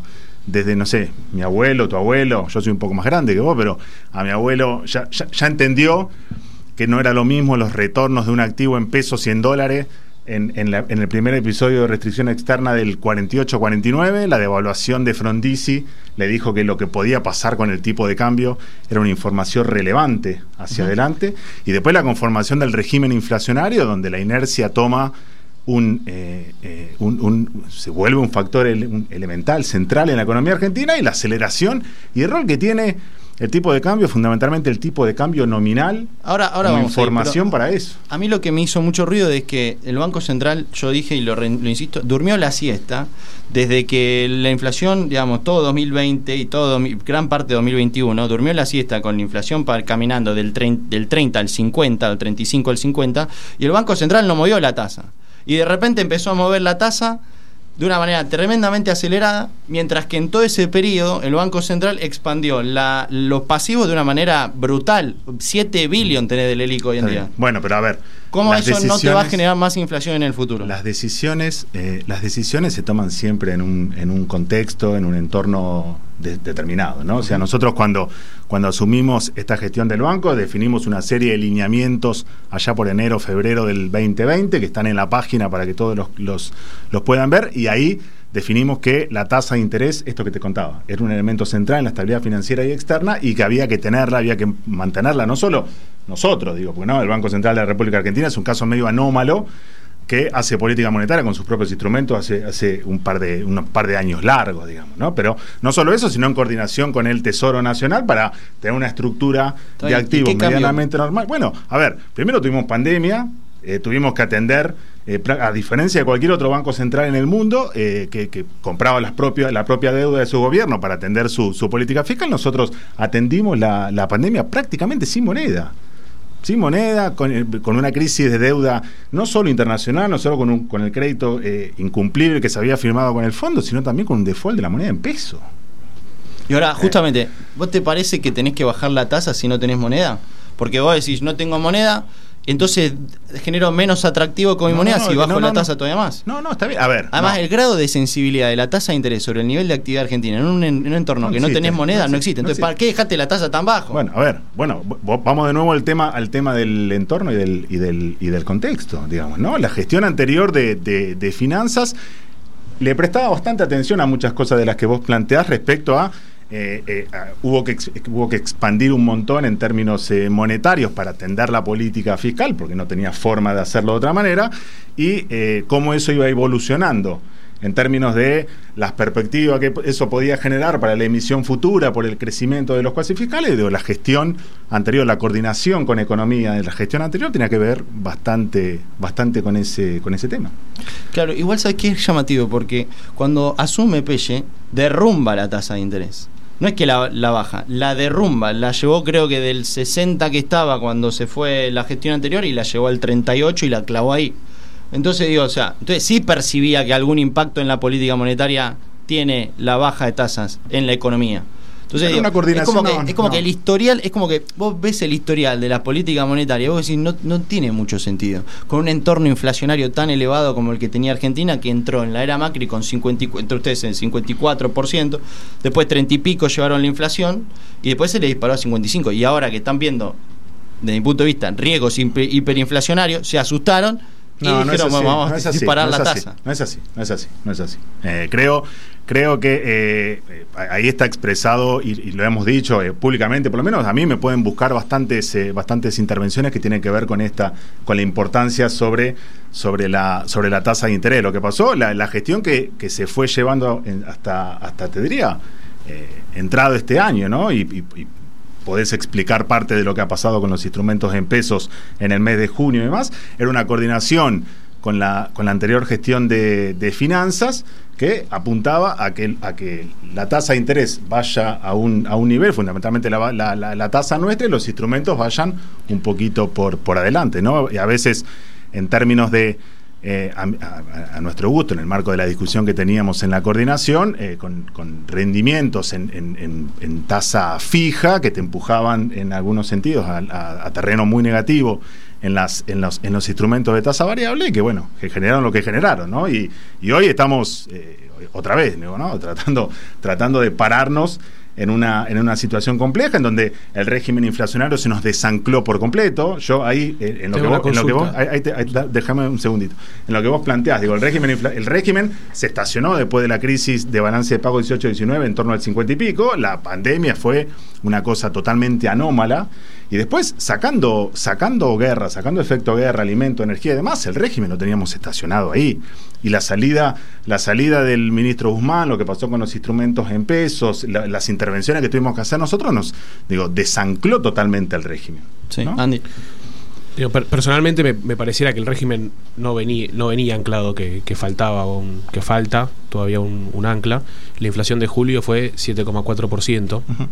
desde, no sé, mi abuelo, tu abuelo, yo soy un poco más grande que vos, pero a mi abuelo ya, ya, ya entendió que no era lo mismo los retornos de un activo en pesos y en dólares. En, en, la, en el primer episodio de restricción externa del cuarenta y ocho cuarenta y nueve, la devaluación de Frondizi le dijo que lo que podía pasar con el tipo de cambio era una información relevante hacia uh-huh. adelante, y después la conformación del régimen inflacionario, donde la inercia toma un, eh, eh, un, un se vuelve un factor ele, un elemental, central en la economía argentina, y la aceleración y el rol que tiene el tipo de cambio, fundamentalmente el tipo de cambio nominal, ahora, ahora como vamos información ahí, para eso. A mí lo que me hizo mucho ruido es que el Banco Central, yo dije y lo, re, lo insisto, durmió la siesta desde que la inflación, digamos, todo dos mil veinte y todo gran parte de dos mil veintiuno, durmió la siesta con la inflación para, caminando del, trein, del treinta al cincuenta, del treinta y cinco al cincuenta, y el Banco Central no movió la tasa. Y de repente empezó a mover la tasa de una manera tremendamente acelerada, mientras que en todo ese periodo el Banco Central expandió la, los pasivos de una manera brutal. siete billones tenés del Elico hoy en día. Bueno, pero a ver, ¿cómo eso no te va a generar más inflación en el futuro? Las decisiones, eh, las decisiones se toman siempre en un, en un contexto, en un entorno de, determinado, ¿no? O sea, nosotros cuando, cuando asumimos esta gestión del banco, definimos una serie de lineamientos allá por enero, febrero del veinte veinte, que están en la página para que todos los, los, los puedan ver, y ahí definimos que la tasa de interés, esto que te contaba, era un elemento central en la estabilidad financiera y externa, y que había que tenerla, había que mantenerla, no solo nosotros, digo, porque no, el Banco Central de la República Argentina es un caso medio anómalo que hace política monetaria con sus propios instrumentos hace, hace un par de, unos par de años largos, digamos, ¿no? Pero no solo eso, sino en coordinación con el Tesoro Nacional para tener una estructura de activos medianamente normal. Bueno, a ver, primero tuvimos pandemia, eh, tuvimos que atender, eh, a diferencia de cualquier otro banco central en el mundo, eh, que, que compraba las propias, la propia deuda de su gobierno para atender su, su política fiscal, nosotros atendimos la, la pandemia prácticamente sin moneda. Sin moneda, con, con una crisis de deuda no solo internacional, no solo con, un, con el crédito eh, incumplible que se había firmado con el fondo, sino también con un default de la moneda en peso. Y ahora, justamente, eh. ¿vos te parece que tenés que bajar la tasa si no tenés moneda? Porque vos decís, no tengo moneda, entonces genero menos atractivo con mi no, moneda no, si bajo no, no, la tasa no. todavía más. No, no, está bien. A ver. Además, no. el grado de sensibilidad de la tasa de interés sobre el nivel de actividad argentina en un, en un entorno no que existe, no tenés moneda no existe. Entonces, no existe. ¿Para qué dejaste la tasa tan bajo? Bueno, a ver, bueno, vamos de nuevo al tema, al tema del entorno y del, y del, y del contexto, digamos, ¿no? La gestión anterior de, de, de finanzas le prestaba bastante atención a muchas cosas de las que vos planteás respecto a Eh, eh, hubo, que, hubo que expandir un montón en términos eh, monetarios para atender la política fiscal, porque no tenía forma de hacerlo de otra manera, y eh, cómo eso iba evolucionando en términos de las perspectivas que eso podía generar para la emisión futura por el crecimiento de los cuasi fiscales, de la gestión anterior, la coordinación con economía de la gestión anterior tenía que ver bastante, bastante con ese, con ese tema. Claro, igual sabes que es llamativo, porque cuando asume Pelle, derrumba la tasa de interés. No es que la, la baja, la derrumba, la llevó creo que del sesenta que estaba cuando se fue la gestión anterior y la llevó al treinta y ocho y la clavó ahí. Entonces digo, o sea, entonces sí percibía que algún impacto en la política monetaria tiene la baja de tasas en la economía. Entonces digo, una coordinación, es como, que, no, es como no. que el historial, es como que vos ves el historial de la política monetaria y vos decís, no, no tiene mucho sentido. Con un entorno inflacionario tan elevado como el que tenía Argentina, que entró en la era Macri con cincuenta, entre ustedes en cincuenta y cuatro por ciento, después treinta y pico llevaron la inflación y después se le disparó a cincuenta y cinco. Y ahora que están viendo, desde mi punto de vista, riesgos hiperinflacionarios, se asustaron y no, dijeron, no así, vamos no a disparar así, la no tasa. Así, no es así, no es así, no es así. Eh, creo, creo que eh, ahí está expresado y, y lo hemos dicho eh, públicamente, por lo menos a mí me pueden buscar bastantes, eh, bastantes intervenciones que tienen que ver con esta, con la importancia sobre, sobre la, sobre la tasa de interés. Lo que pasó, la, la gestión que, que se fue llevando en, hasta, hasta te diría, eh, entrado este año, ¿no? Y, y, y podés explicar parte de lo que ha pasado con los instrumentos en pesos en el mes de junio y demás, era una coordinación con la, con la anterior gestión de, de finanzas que apuntaba a que, a que la tasa de interés vaya a un, a un nivel, fundamentalmente la, la, la, la tasa nuestra, y los instrumentos vayan un poquito por, por adelante, ¿no? Y a veces, en términos de eh, a, a, a nuestro gusto, en el marco de la discusión que teníamos en la coordinación, eh, con, con rendimientos en, en, en, en tasa fija que te empujaban en algunos sentidos a, a, a terreno muy negativo en, las, en, los, en los instrumentos de tasa variable, y que bueno, que generaron lo que generaron, ¿no? Y, y hoy estamos, eh, otra vez, ¿no? tratando, tratando de pararnos en una, en una situación compleja en donde el régimen inflacionario se nos desancló por completo. Yo ahí, eh, en, lo que vos, en lo que vos, ahí, ahí te, ahí, déjame un segundito, en lo que vos planteás, digo, el régimen, el régimen se estacionó después de la crisis de balance de pago dieciocho diecinueve en torno al cincuenta y pico, la pandemia fue una cosa totalmente anómala, y después sacando, sacando guerra, sacando efecto guerra, alimento, energía y demás, el régimen lo teníamos estacionado ahí. Y la salida, la salida del ministro Guzmán, lo que pasó con los instrumentos en pesos, la, las intervenciones que tuvimos que hacer nosotros, nos digo, desancló totalmente el régimen. Sí, ¿no? Andy. Digo, per personalmente me, me pareciera que el régimen no venía, no venía anclado, que, que faltaba, un, que falta todavía un, un ancla. La inflación de julio fue siete coma cuatro por ciento. Uh-huh.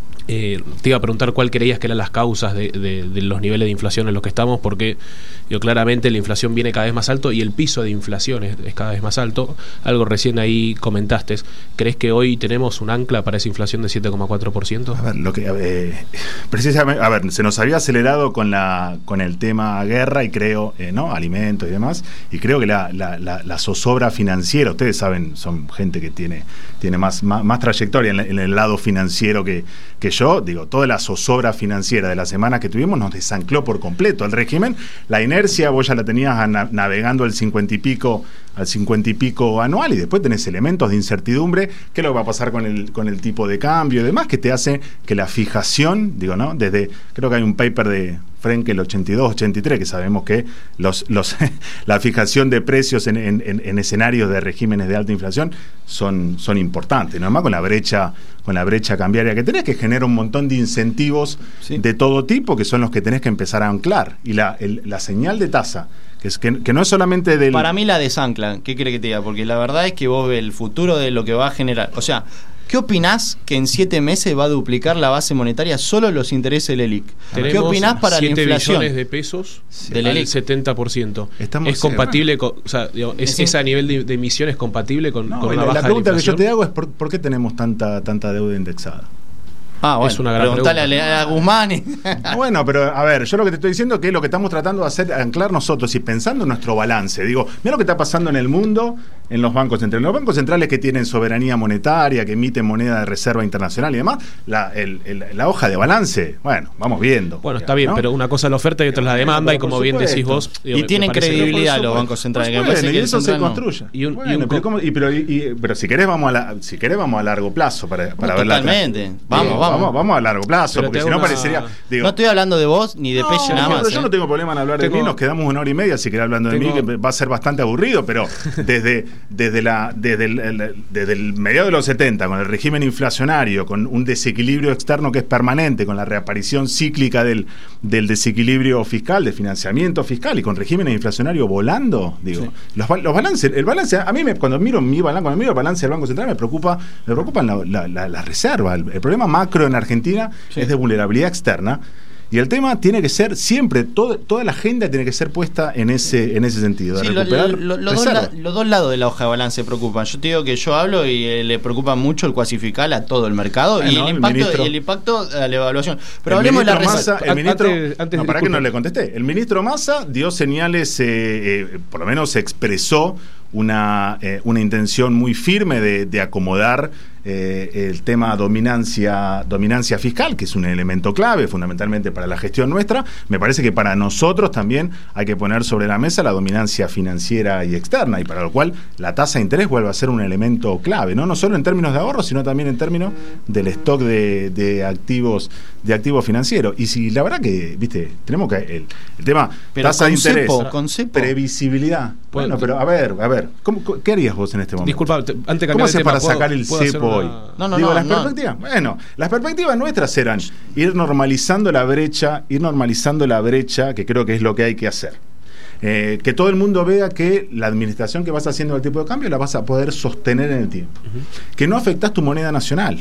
Eh, te iba a preguntar cuál creías que eran las causas de, de, de los niveles de inflación en los que estamos, porque yo claramente la inflación viene cada vez más alto y el piso de inflación es, es cada vez más alto. Algo recién ahí comentaste. ¿Crees que hoy tenemos un ancla para esa inflación de siete coma cuatro por ciento? A ver, lo que eh, precisamente, a ver, se nos había acelerado con la con el tema guerra y creo, eh, ¿no? alimentos y demás, y creo que la, la, la, la zozobra financiera, ustedes saben, son gente que tiene, tiene más, más, más trayectoria en, en el lado financiero que, que yo, digo, toda la zozobra financiera de la semana que tuvimos nos desancló por completo el régimen. La inercia vos ya la tenías na navegando al cincuenta y pico al cincuenta y pico anual, y después tenés elementos de incertidumbre, qué es lo que va a pasar con el, con el tipo de cambio y demás, que te hace que la fijación, digo, ¿no? Desde, creo que hay un paper de Frenkel ochenta y dos, ochenta y tres, que sabemos que los, los la fijación de precios en, en, en escenarios de regímenes de alta inflación son, son importantes, ¿no? Además con la brecha, con la brecha cambiaria que tenés, que genera un montón de incentivos sí. de todo tipo, que son los que tenés que empezar a anclar. Y la, el, la señal de tasa, que, es, que, que no es solamente del... Para mí la desancla, ¿qué quiere que te diga? Porque la verdad es que vos ves el futuro de lo que va a generar. O sea, ¿qué opinás que en siete meses va a duplicar la base monetaria solo los intereses del ELIC? Tenemos ¿Qué opinás para la inflación? siete billones de pesos sí. del al ELIC. setenta por ciento. Estamos ¿Es compatible con, o sea, digo, es, es ese nivel de, de emisión es compatible con, no, con una la, baja la pregunta de que yo inflación? te hago es por, ¿por qué tenemos tanta, tanta deuda indexada? Ah, bueno, es una gran preguntale pregunta. a, a Guzmán. Y... Bueno, pero a ver, yo lo que te estoy diciendo es que lo que estamos tratando de hacer, anclar nosotros y pensando en nuestro balance. Digo, mira lo que está pasando en el mundo, en los bancos centrales. Los bancos centrales que tienen soberanía monetaria, que emiten moneda de reserva internacional y demás, la, el, el, la hoja de balance, bueno, vamos viendo. Bueno, está bien, ¿no? Pero una cosa es la oferta y otra es la demanda, y como bien decís vos... Digo, y tienen credibilidad los bancos centrales. Bueno, y eso se construye. Y un, bueno, y un pero, ¿cómo? Y, pero, y, y, pero si querés vamos a la, si querés vamos a largo plazo para, para no, ver la... Totalmente, vamos, digo, vamos, vamos. Vamos a largo plazo, pero porque si no una... parecería... Digo, no estoy hablando de vos ni de no, Peche nada más. Yo ¿eh? no tengo problema en hablar tengo... de mí, nos quedamos una hora y media si querés hablando de tengo... mí, que va a ser bastante aburrido, pero desde, desde, la, desde, el, el, desde el mediado de los setenta, con el régimen inflacionario, con un desequilibrio externo que es permanente, con la reaparición cíclica del, del desequilibrio fiscal, de financiamiento fiscal, y con regímenes inflacionarios volando, digo, sí. los, los balances, el balance, a mí me, cuando miro mi balance, cuando miro el balance del Banco Central me preocupa, me preocupan la, la, la, la reserva. El, el problema macro en Argentina sí. es de vulnerabilidad externa. Y el tema tiene que ser siempre, todo, toda la agenda tiene que ser puesta en ese en ese sentido. De sí, recuperar lo, lo, lo, dos la, los dos lados de la hoja de balance preocupan. Yo te digo que yo hablo y eh, le preocupa mucho el cuasifical a todo el mercado bueno, y, el impacto, el, ministro, y el impacto a la evaluación. Pero hablemos de la Massa, el ministro antes, antes no, para disculpe. que no le contesté. El ministro Massa dio señales, eh, eh, por lo menos expresó una, eh, una intención muy firme de, de acomodar eh, el tema dominancia, dominancia fiscal, que es un elemento clave fundamentalmente para la gestión nuestra. Me parece que para nosotros también hay que poner sobre la mesa la dominancia financiera y externa, y para lo cual la tasa de interés vuelve a ser un elemento clave, no, no solo en términos de ahorro, sino también en términos del stock de, de activos de activos financieros. Y si la verdad que, viste, tenemos que el, el tema pero tasa de interés, cepo, con cepo. previsibilidad. Bueno, pero a ver, a ver, ¿cómo, ¿qué harías vos en este momento? Disculpa, antes de cambiar ¿Cómo haces para tema, sacar el cepo una... hoy? No, no, Digo, no, las no. perspectivas. Bueno, las perspectivas nuestras eran ir normalizando la brecha, ir normalizando la brecha, que creo que es lo que hay que hacer. Eh, que todo el mundo vea que la administración que vas haciendo del tipo de cambio la vas a poder sostener en el tiempo. Uh-huh. Que no afectás tu moneda nacional.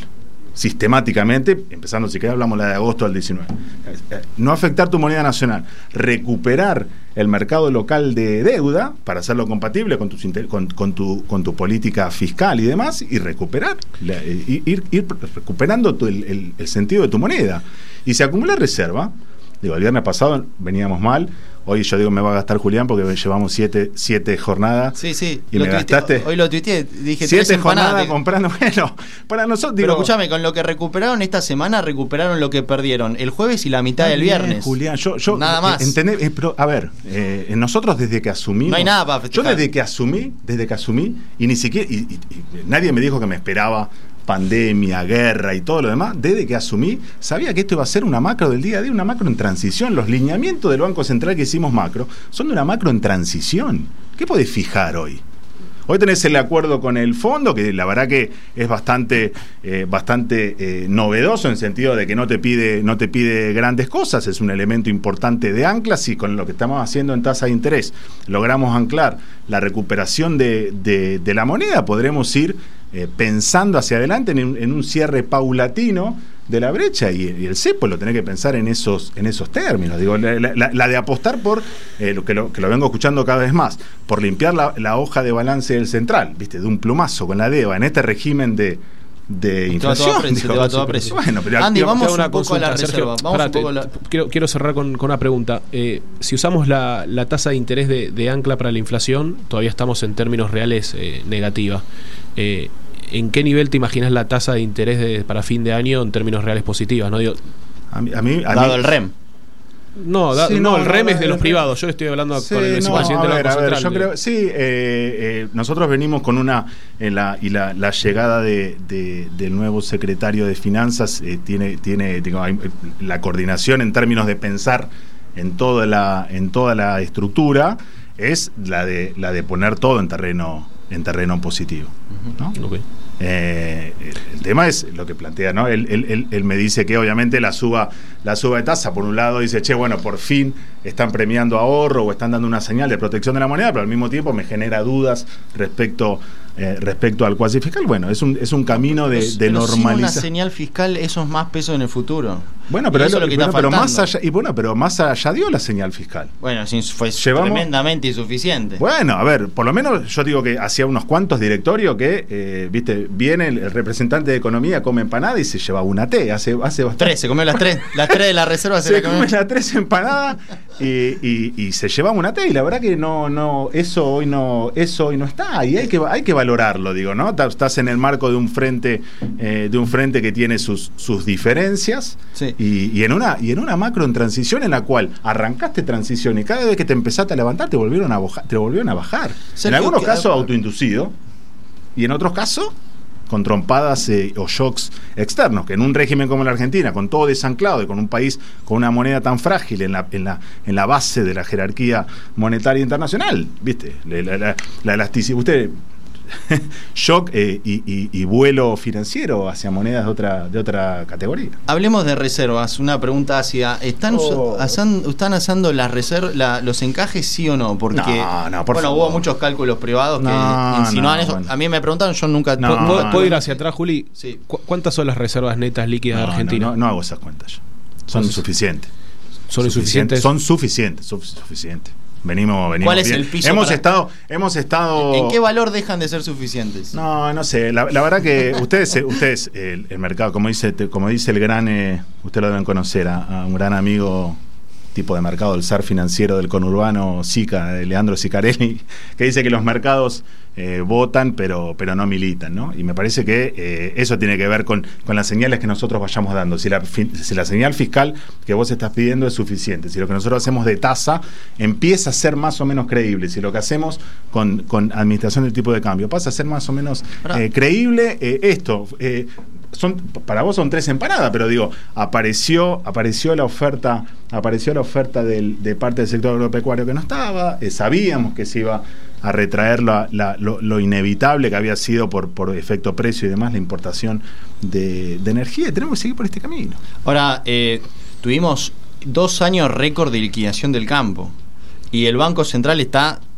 sistemáticamente, empezando si querés hablamos la de agosto del diecinueve, no afectar tu moneda nacional, recuperar el mercado local de deuda para hacerlo compatible con, tus inter, con, con, tu, con tu política fiscal y demás, y recuperar, la, ir, ir recuperando tu, el, el, el sentido de tu moneda. Y se acumula reserva. Digo, el viernes pasado veníamos mal. Hoy yo digo me va a gastar Julián porque llevamos siete, siete jornadas. Sí, sí. Y me tuite, gastaste. Hoy lo tuiteé, dije siete jornadas comprando. Bueno, para nosotros. Pero digo, escúchame, con lo que recuperaron esta semana, recuperaron lo que perdieron el jueves y la mitad del bien, viernes. Julián, yo, yo nada más. Entendé, eh, pero, a ver, eh, nosotros desde que asumimos. No hay nada para festejar. Yo desde que asumí, desde que asumí, y ni siquiera. Y, y, y nadie me dijo que me esperaba pandemia, guerra y todo lo demás. Desde que asumí, sabía que esto iba a ser una macro del día a día, una macro en transición. Los lineamientos del Banco Central que hicimos macro son de una macro en transición. ¿Qué podés fijar hoy? Hoy tenés el acuerdo con el fondo, que la verdad que es bastante, eh, bastante eh, novedoso en el sentido de que no te pide, no te pide grandes cosas, es un elemento importante de anclas, y con lo que estamos haciendo en tasa de interés logramos anclar la recuperación de, de, de la moneda, podremos ir eh, pensando hacia adelante en un, en un cierre paulatino de la brecha, y, y el cepo lo tenés que pensar en esos en esos términos. Digo, la, la, la de apostar por, eh, lo, que lo que lo vengo escuchando cada vez más, por limpiar la, la hoja de balance del central, viste, de un plumazo con la DEVA en este régimen de de inflación. Precio, digo, te va a precio. Bueno, pero Andy, digamos, vamos una un poco consulta, a la Sergio, reserva. Vamos pará, un poco a la... te, quiero, quiero cerrar con, con una pregunta. Eh, si usamos la, la tasa de interés de, de ancla para la inflación, todavía estamos en términos reales eh, negativa. Eh, ¿En qué nivel te imaginas la tasa de interés de, para fin de año en términos reales positivas? ¿No? Digo, a mí, a mí, a dado mí, el R E M. No, da, sí, no, no, el R E M no, es de el los R E M. privados. Yo estoy hablando sí, con el vicepresidente no, del ver, Banco ver, Central. Yo creo, sí, eh, eh, nosotros venimos con una en la y la, la llegada de, de, del nuevo secretario de Finanzas eh, tiene tiene digo, hay, la coordinación en términos de pensar en toda la en toda la estructura es la de la de poner todo en terreno en terreno positivo, ¿no? Okay. Eh, el tema es lo que plantea, ¿no? Él, él, él, él me dice que obviamente la suba, la suba de tasa, por un lado dice, che, bueno, por fin están premiando ahorro o están dando una señal de protección de la moneda, pero al mismo tiempo me genera dudas respecto eh, respecto al cuasi fiscal. Bueno, es un, es un camino de, de pero normalización. Sin una señal fiscal, eso es más peso en el futuro. Bueno, pero, eso es lo que bueno, está pero faltando. más allá, y bueno, pero más allá dio la señal fiscal. Bueno, sí, fue Llevamos, tremendamente insuficiente. Bueno, a ver, por lo menos yo digo que hacía unos cuantos directorios que, eh, viste, viene el, el representante de economía, come empanada y se lleva una té. Hace, hace bastante. Tres, se comió las tres. Las tres de la reserva se, se la comió. come las tres empanadas y, y, y se lleva una té. Y la verdad que no, no, eso hoy no, eso hoy no está. Y hay que, hay que valorarlo, digo, ¿no? Estás en el marco de un frente, eh, de un frente que tiene sus, sus diferencias, sí. y, y en una, y en una macro en transición en la cual arrancaste transición y cada vez que te empezaste a levantar te volvieron a bajar, te volvieron a bajar. Sergio, en algunos casos a... autoinducido y en otros casos con trompadas eh, o shocks externos, que en un régimen como la Argentina, con todo desanclado y con un país con una moneda tan frágil en la, en la, en la base de la jerarquía monetaria internacional, ¿viste? La, la, la, la elasticidad. Usted shock eh, y, y, y vuelo financiero hacia monedas de otra de otra categoría. Hablemos de reservas. Una pregunta hacia ¿están, oh. asando, ¿están asando las reservas, la, los encajes, sí o no? Porque no, no, por bueno, favor. hubo muchos cálculos privados no, que insinuaban no, eso. Bueno. A mí me preguntaron, yo nunca... No, ¿Puedo, ¿puedo no, ir hacia atrás, Juli? Sí. ¿Cu ¿Cuántas son las reservas netas líquidas no, de Argentina? No, no, no hago esas cuentas yo. Son Entonces, insuficientes. ¿Son insuficientes? Son suficientes, suficientes. Venimos, venimos ¿Cuál es bien. el piso Hemos para... estado, hemos estado. ¿En qué valor dejan de ser suficientes? No, no sé. La, la verdad que ustedes, ustedes, el, el mercado, como dice, como dice el gran, eh, usted lo deben conocer, a, a un gran amigo tipo de mercado del S A R financiero del conurbano, Sica, de Leandro Sicarelli, que dice que los mercados eh, votan pero pero no militan, ¿no? Y me parece que eh, eso tiene que ver con, con las señales que nosotros vayamos dando. Si la, si la señal fiscal que vos estás pidiendo es suficiente, si lo que nosotros hacemos de tasa empieza a ser más o menos creíble, si lo que hacemos con, con administración del tipo de cambio pasa a ser más o menos eh, creíble, eh, esto... Eh, son para vos son tres empanadas, pero digo, apareció apareció la oferta apareció la oferta del, de parte del sector agropecuario que no estaba, eh, sabíamos que se iba a retraer la, la, lo, lo inevitable que había sido por, por efecto precio y demás la importación de, de energía, y tenemos que seguir por este camino. Ahora, eh, tuvimos dos años récord de liquidación del campo y el Banco Central está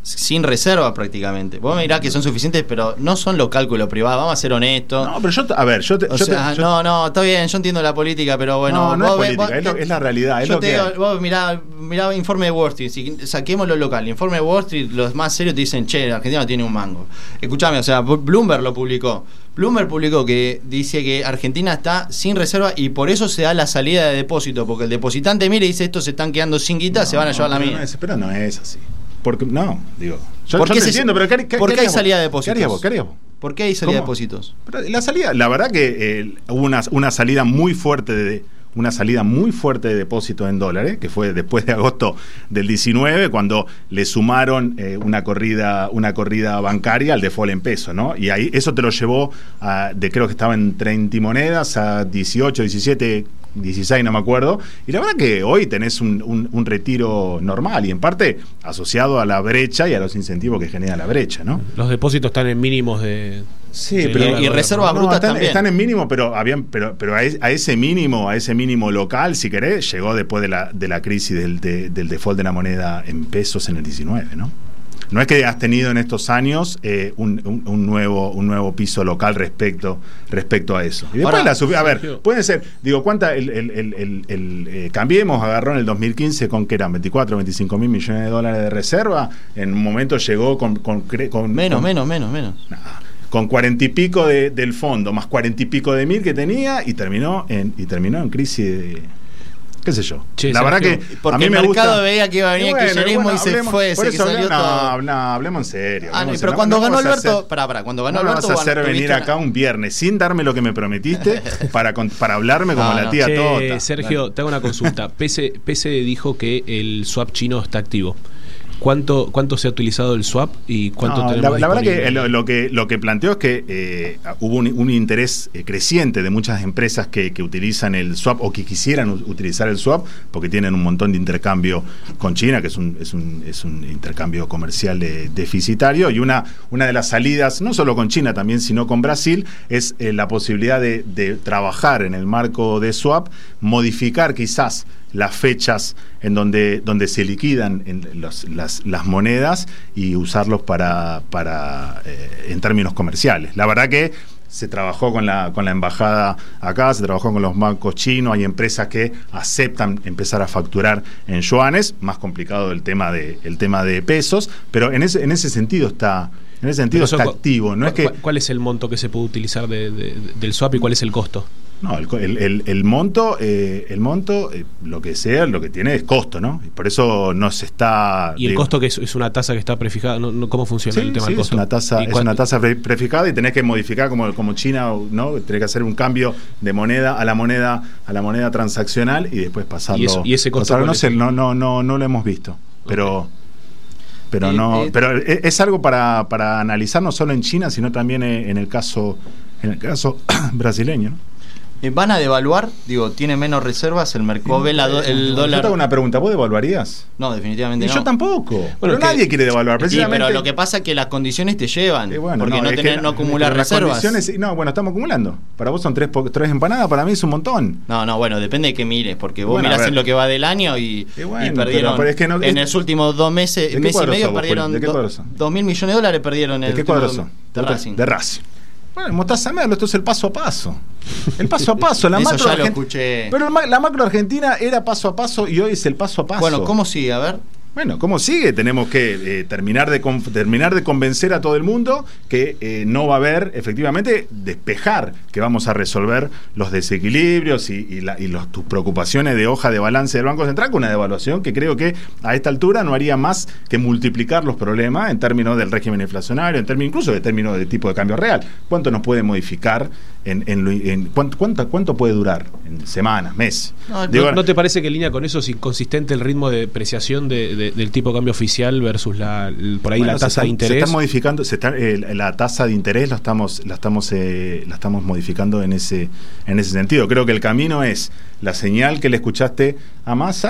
sin reserva prácticamente. Vos me dirás que son suficientes, pero no son los cálculos privados, vamos a ser honestos. No, pero yo, a ver, yo te... O yo sea, te yo... No, no, está bien, yo entiendo la política, pero bueno... No, no vos es política, vos, es, lo, es la realidad, es yo lo te que digo, hay. vos mirá, mirá informe de Wall Street, si saquemos lo local, informe de Wall Street, los más serios te dicen, che, Argentina no tiene un mango. Escuchame, o sea, Bloomberg lo publicó. Bloomberg publicó que dice que Argentina está sin reserva y por eso se da la salida de depósito, porque el depositante mira y dice, estos se están quedando sin guita, No, se van a llevar la pero mía. No es, pero no es así. Porque, no, digo... Yo, ¿Por yo qué te se, entiendo, pero ¿qué, qué, ¿por qué qué hay harías salida de vos? depósitos? ¿Qué harías vos? ¿Qué harías vos? ¿Por qué hay salida de ¿Cómo? depósitos? Pero la salida, la verdad que eh, hubo una, una salida muy fuerte de una salida muy fuerte de depósitos en dólares, que fue después de agosto del diecinueve, cuando le sumaron eh, una corrida una corrida bancaria al default en peso, ¿no? Y ahí eso te lo llevó a, de creo que estaba en treinta monedas a dieciocho, diecisiete, dieciséis, no me acuerdo. Y la verdad que hoy tenés un, un, un retiro normal y en parte asociado a la brecha y a los incentivos que genera la brecha, ¿no? Los depósitos están en mínimos de... Sí, pero y, y reservas no, brutas están, también. Están en mínimo, pero habían, pero, pero a, es, a ese mínimo, a ese mínimo local, si querés, llegó después de la, de la crisis del, de, del default de la moneda en pesos en el diecinueve, ¿no? No es que has tenido en estos años eh, un, un, un nuevo un nuevo piso local respecto respecto a eso. Y después Ahora, la subida, a ver, puede ser, digo, ¿cuánta? El, el, el, el, el eh, Cambiemos agarró en el dos mil quince con que eran veinticuatro, veinticinco mil millones de dólares de reserva. En un momento llegó con. con, con menos, con, menos, menos, menos. Nah, con cuarenta y pico de, del fondo, más cuarenta y pico de mil que tenía, y terminó en, y terminó en crisis de. ¿Qué sé yo? Che, la verdad que porque a mí el me mercado gusta, veía que iba a venir el bueno, kirchnerismo bueno, y se hablemos, fue, por se que eso salió hablemos, todo. no, no, hablemos en serio. Ah, hablemos pero en, cuando no, ganó vamos a Alberto, hacer, pará, pará, cuando ganó no Alberto, vas a hacer bueno, venir tuviste acá una... un viernes sin darme lo que me prometiste para, para hablarme como No, la no. tía Che, Tota. Sergio, te hago una consulta. P C, P C dijo que el swap chino está activo. ¿Cuánto, ¿Cuánto se ha utilizado el swap y cuánto No, tenemos la, la verdad disponible? que lo, lo que lo que planteó es que eh, hubo un, un interés eh, creciente de muchas empresas que, que utilizan el swap o que quisieran u- utilizar el swap porque tienen un montón de intercambio con China, que es un, es un, es un intercambio comercial eh, deficitario, y una, una de las salidas, no solo con China también, sino con Brasil, es eh, la posibilidad de, de trabajar en el marco de swap, modificar quizás las fechas en donde, donde se liquidan en los, las, las monedas y usarlos para, para eh, en términos comerciales. La verdad que se trabajó con la, con la embajada acá, se trabajó con los bancos chinos, hay empresas que aceptan empezar a facturar en yuanes, más complicado el tema de, el tema de pesos, pero en ese, en ese sentido está... En ese sentido Pero está eso, activo. No es que, ¿Cuál es el monto que se puede utilizar de, de, del swap y cuál es el costo? No, el, el, el, el monto, eh, el monto eh, lo que sea, lo que tiene es costo, ¿no? Y por eso no se está... ¿Y el digo, costo que es, es una tasa que está prefijada? No, no, ¿Cómo funciona sí, el tema sí, del costo? es una tasa, es una tasa pre- prefijada y tenés que modificar como, como China, ¿no? Tenés que hacer un cambio de moneda a la moneda a la moneda transaccional y después pasarlo. ¿Y, eso, y ese costo pasarlo, no es? sé, no, no, no, no lo hemos visto, pero... Okay. Pero Eh, no, eh, pero es algo para, para analizar no solo en China, sino también en el caso, en el caso brasileño, ¿no? ¿Van a devaluar? Digo, ¿tiene menos reservas? ¿El mercado ve la do- el dólar? Yo te hago una pregunta, ¿vos devaluarías? No, definitivamente Y no. yo tampoco. Bueno, pero que- nadie quiere devaluar. Sí, Precisamente. pero lo que pasa es que las condiciones te llevan. Eh, bueno, porque no, es tener, que- no acumular pero las reservas. condiciones- no, bueno, estamos acumulando. Para vos son tres, po- tres empanadas, para mí es un montón. No, no, bueno, depende de qué mires, porque vos Bueno, a mirás ver. en lo que va del año y, Y bueno, y perdieron. pero es que no- en es- los últimos dos meses, ¿De qué mes y cuadro medio sos vos, perdieron Juli? ¿De qué do- cuadro sos? dos mil millones de dólares perdieron ¿De el qué último- cuadro son? de Racing. De Racing. Bueno, Mostaza Merlo, esto es el paso a paso. El paso a paso. La Eso macro ya lo argen- escuché. Pero el ma- la macro argentina era paso a paso y hoy es el paso a paso. Bueno, ¿cómo sigue? A ver. Bueno, ¿cómo sigue? Tenemos que eh, terminar, de con- terminar de convencer a todo el mundo que eh, no va a haber, efectivamente, despejar que vamos a resolver los desequilibrios y, y, la- y los, tus preocupaciones de hoja de balance del Banco Central con una devaluación que creo que a esta altura no haría más que multiplicar los problemas en términos del régimen inflacionario, en términos incluso de términos de tipo de cambio real. ¿Cuánto nos puede modificar? En, en, lo- en cuánto, cuánto, ¿Cuánto puede durar? ¿En semanas, meses? No, Digo, ¿no, ¿No te parece que en línea con eso es inconsistente el ritmo de depreciación de, de, del tipo de cambio oficial versus la el- por ahí Bueno, la se tasa está- de interés? Se está modificando, se está, eh, la tasa de interés la estamos, la estamos, eh, la estamos modificando en ese, en ese sentido. Creo que el camino es la señal que le escuchaste a Massa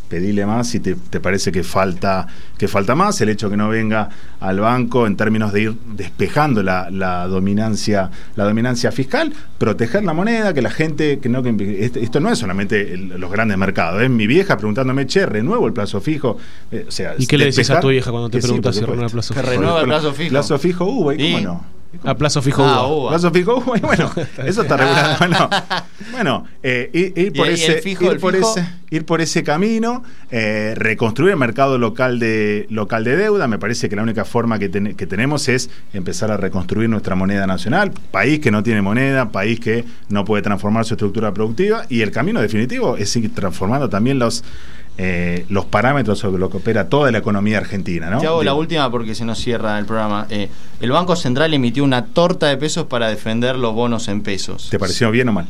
pedile más si te, te parece que falta, que falta más, el hecho que no venga al banco en términos de ir despejando la, la dominancia, la dominancia fiscal, proteger la moneda, que la gente, que no, que esto no es solamente el, los grandes mercados, es mi vieja preguntándome, che, renuevo el plazo fijo, eh, o sea, ¿y qué le decís a tu vieja cuando te preguntas sí, si renueva el plazo fijo? Que renueva el plazo fijo. Plazo fijo uva, ¿y cómo ¿Y? no? A plazo fijo ah, uva. uva. Plazo fijo uva, y bueno, eso está regulado. Bueno, bueno eh, ir, ir por ¿Y, ese, y el fijo, ir por el fijo? ese, ir por ese camino, eh, reconstruir el mercado local de local de deuda. Me parece que la única forma que, ten, que tenemos es empezar a reconstruir nuestra moneda nacional. País que no tiene moneda, país que no puede transformar su estructura productiva, y el camino definitivo es ir transformando también los Eh, los parámetros sobre lo que opera toda la economía argentina, ¿no? Te hago Digo, la última porque se nos cierra el programa. Eh, el Banco Central emitió una torta de pesos para defender los bonos en pesos. ¿Te pareció bien o mal?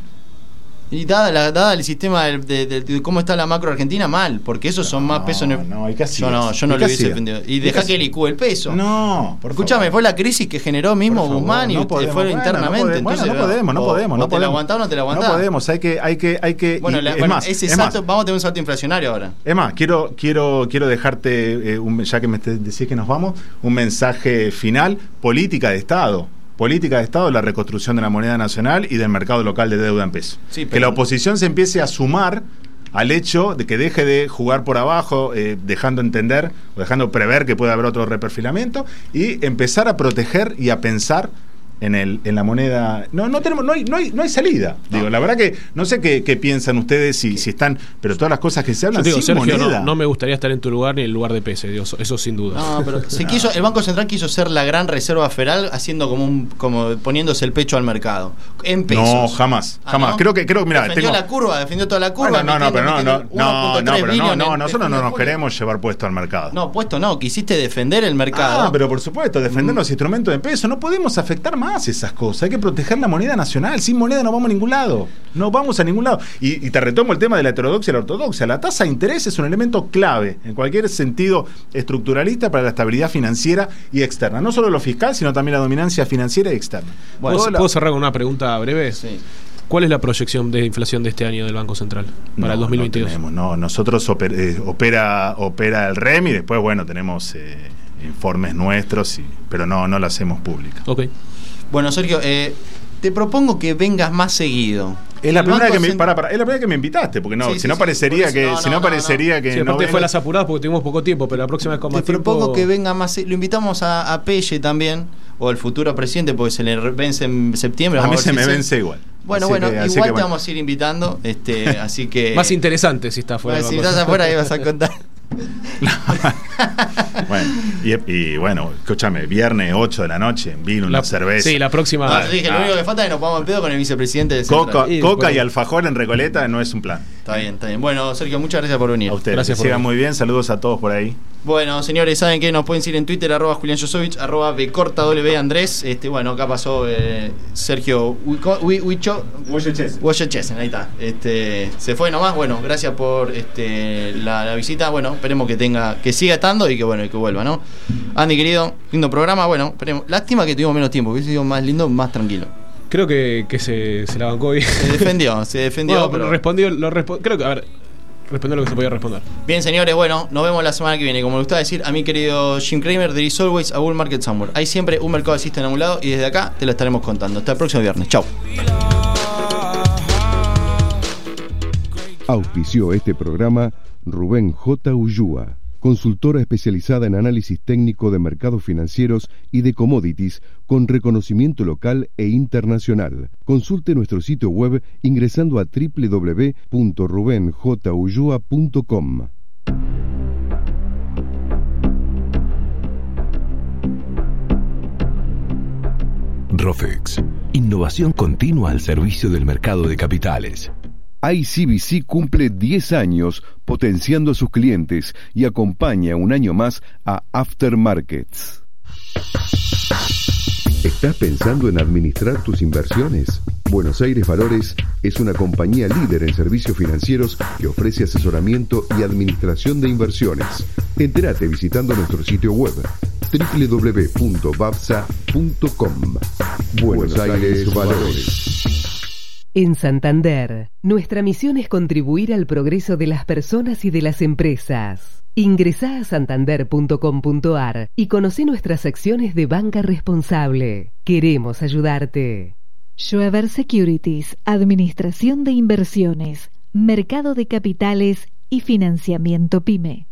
Y dada, la, dada el sistema de, de, de, de cómo está la macro argentina, mal, porque esos son más pesos. No, no, hay que yo no, yo no lo hubiese defendido. Y dejá que licúe el peso. No, por Escúchame, fue la crisis que generó mismo Por favor, Guzmán y no usted podemos, fue bueno, internamente. no podemos, entonces, bueno, no podemos, no o, podemos, o no te podemos. la aguantás o no te la aguantás. No podemos, hay que, hay que, hay que. Bueno, y, la, es bueno más, ese es salto, más, vamos a tener un salto inflacionario ahora. Es más, quiero, quiero, quiero dejarte, eh, un, ya que me te- decís que nos vamos, un mensaje final: política de Estado. Política de Estado, la reconstrucción de la moneda nacional y del mercado local de deuda en pesos. Sí, pero- que la oposición se empiece a sumar al hecho de que deje de jugar por abajo, eh, dejando entender o dejando prever que puede haber otro reperfilamiento, y empezar a proteger y a pensar en el en la moneda. No no tenemos no hay no hay, no hay salida. No. Digo, la verdad que no sé qué, qué piensan ustedes, si, si están, pero todas las cosas que se hablan Yo digo, sin Sergio, moneda. no, no me gustaría estar en tu lugar ni en el lugar de Pese, digo, eso, eso sin duda. No, pero se quiso, el Banco Central quiso ser la gran reserva federal, haciendo como un, como poniéndose el pecho al mercado. En pesos. No, jamás, Ah, jamás. ¿no? Creo que creo que mira, defendió tengo la curva, defendió toda la curva. Bueno, no, no, pero no, no, no, no, no, pero no, no, nosotros no nos queremos queremos llevar puesto al mercado. No, puesto no, quisiste defender el mercado. Ah, pero por supuesto, defender mm. los instrumentos de peso. No podemos afectar más esas cosas. Hay que proteger la moneda nacional. Sin moneda no vamos a ningún lado. No vamos a ningún lado. Y, y te retomo el tema de la heterodoxia y la ortodoxia. La tasa de interés es un elemento clave en cualquier sentido estructuralista para la estabilidad financiera y externa. No solo lo fiscal, sino también la dominancia financiera y externa. Bueno, ¿Puedo, la... ¿Puedo cerrar con una pregunta breve? Sí. ¿Cuál es la proyección de inflación de este año del Banco Central para no, el dos mil veintidós? No, tenemos, no, nosotros oper, eh, opera, opera el R E M y después, bueno, tenemos eh, informes nuestros, y, pero no, no lo hacemos pública. Ok. Bueno, Sergio, eh, te propongo que vengas más seguido. Es la, primera que me, Cent... para, para, es la primera que me invitaste, porque no, sí, si sí, no sí, parecería eso, que, no, si no, no, parecería no. que sí, no aparte venga... fue las apuradas porque tuvimos poco tiempo, pero la próxima vez con más Te tiempo. propongo que venga más. Lo invitamos a, a Pelle también, o al futuro presidente, porque se le vence en septiembre. A mí ver se si me se... vence igual. Bueno, así bueno, que, igual que, te bueno. vamos a ir invitando, este, así que... Más interesante si está afuera. Bueno, si estás afuera ahí vas a contar. Bueno, y, y bueno, escúchame, viernes ocho de la noche, vino una la, cerveza. Sí, la próxima. Ah, dije, ah. Lo único que falta es que nos pongamos en pedo con el vicepresidente de Coca, y, Coca bueno. y alfajor en Recoleta no es un plan. Está bien, está bien. Bueno, Sergio, muchas gracias por venir. A ustedes, gracias que por sigan venir. muy bien, saludos a todos por ahí. Bueno, señores, saben que nos pueden seguir en Twitter, arroba Julián Josovich, arroba Becorta W Andrés. Este, bueno, acá pasó eh, Sergio Huicho Chesen, ahí está. Este, se fue nomás, bueno, gracias por este, la, la visita. Bueno, esperemos que tenga, que siga estando y que bueno, y que vuelva, ¿no? Andy, querido, lindo programa, bueno, esperemos. Lástima que tuvimos menos tiempo, hubiese sido más lindo, más tranquilo. Creo que, que se, se la bancó bien. Se defendió, se defendió. Bueno, pero... respondió, lo respo- creo que, a ver, respondió lo que se podía responder. Bien, señores, bueno, nos vemos la semana que viene. Como le gustaba decir a mi querido Jim Cramer, there is always a bull market somewhere. Hay siempre un mercado alcista en algún lado y desde acá te lo estaremos contando. Hasta el próximo viernes. Chau. Auspició este programa Rubén J. Ullúa, consultora especializada en análisis técnico de mercados financieros y de commodities con reconocimiento local e internacional. Consulte nuestro sitio web ingresando a doble u doble u doble u punto ruben j ullua punto com. Rofex, innovación continua al servicio del mercado de capitales. I C B C cumple diez años potenciando a sus clientes y acompaña un año más a Aftermarkets. ¿Estás pensando en administrar tus inversiones? Buenos Aires Valores es una compañía líder en servicios financieros que ofrece asesoramiento y administración de inversiones. Entérate visitando nuestro sitio web doble u doble u doble u punto babsa punto com. Buenos Aires Valores. En Santander, nuestra misión es contribuir al progreso de las personas y de las empresas. Ingresá a santander punto com punto ar y conocé nuestras acciones de banca responsable. Queremos ayudarte. Schweber Securities, Administración de Inversiones, Mercado de Capitales y Financiamiento PYME.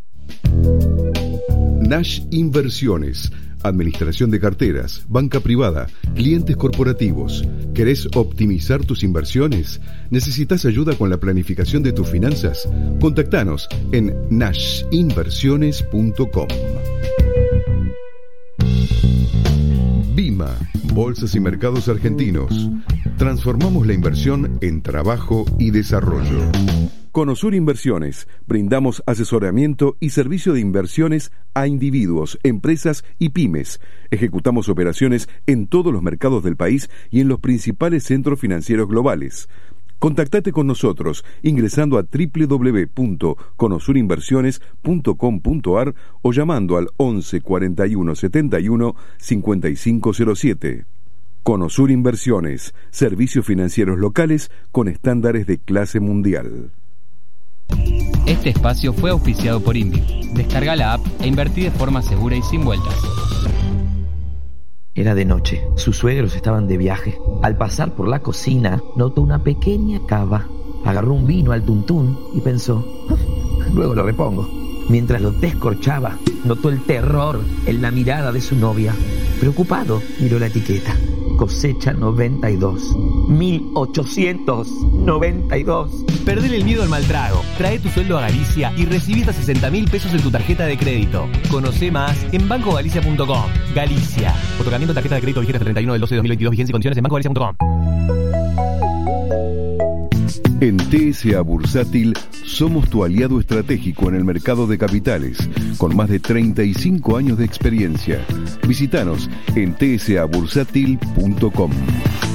Nash Inversiones, Administración de carteras, banca privada, clientes corporativos. ¿Querés optimizar tus inversiones? ¿Necesitas ayuda con la planificación de tus finanzas? Contactanos en nash inversiones punto com. Bima, Bolsas y Mercados Argentinos. Transformamos la inversión en trabajo y desarrollo. Conosur Inversiones, brindamos asesoramiento y servicio de inversiones a individuos, empresas y pymes. Ejecutamos operaciones en todos los mercados del país y en los principales centros financieros globales. Contactate con nosotros ingresando a doble u doble u doble u punto conosur inversiones punto com punto ar o llamando al once cuarenta y uno setenta y uno cincuenta y cinco cero siete. Conosur Inversiones, servicios financieros locales con estándares de clase mundial. Este espacio fue auspiciado por Invi. Descarga la app e invertí de forma segura y sin vueltas. Era de noche. Sus suegros estaban de viaje. Al pasar por la cocina, notó una pequeña cava. Agarró un vino al tuntún y pensó, luego lo repongo. Mientras lo descorchaba, notó el terror en la mirada de su novia. Preocupado, miró la etiqueta. Cosecha noventa y dos. mil ochocientos noventa y dos. Perdele el miedo al mal trago. Trae tu sueldo a Galicia y recibí hasta sesenta mil pesos en tu tarjeta de crédito. Conoce más en banco galicia punto com. Galicia. Otorgamiento de tarjeta de crédito vigente hasta treinta y uno del doce de dos mil veintidós. Vigencia y condiciones en banco galicia punto com. En T S A Bursátil somos tu aliado estratégico en el mercado de capitales, con más de treinta y cinco años de experiencia. Visítanos en t s a bursátil punto com.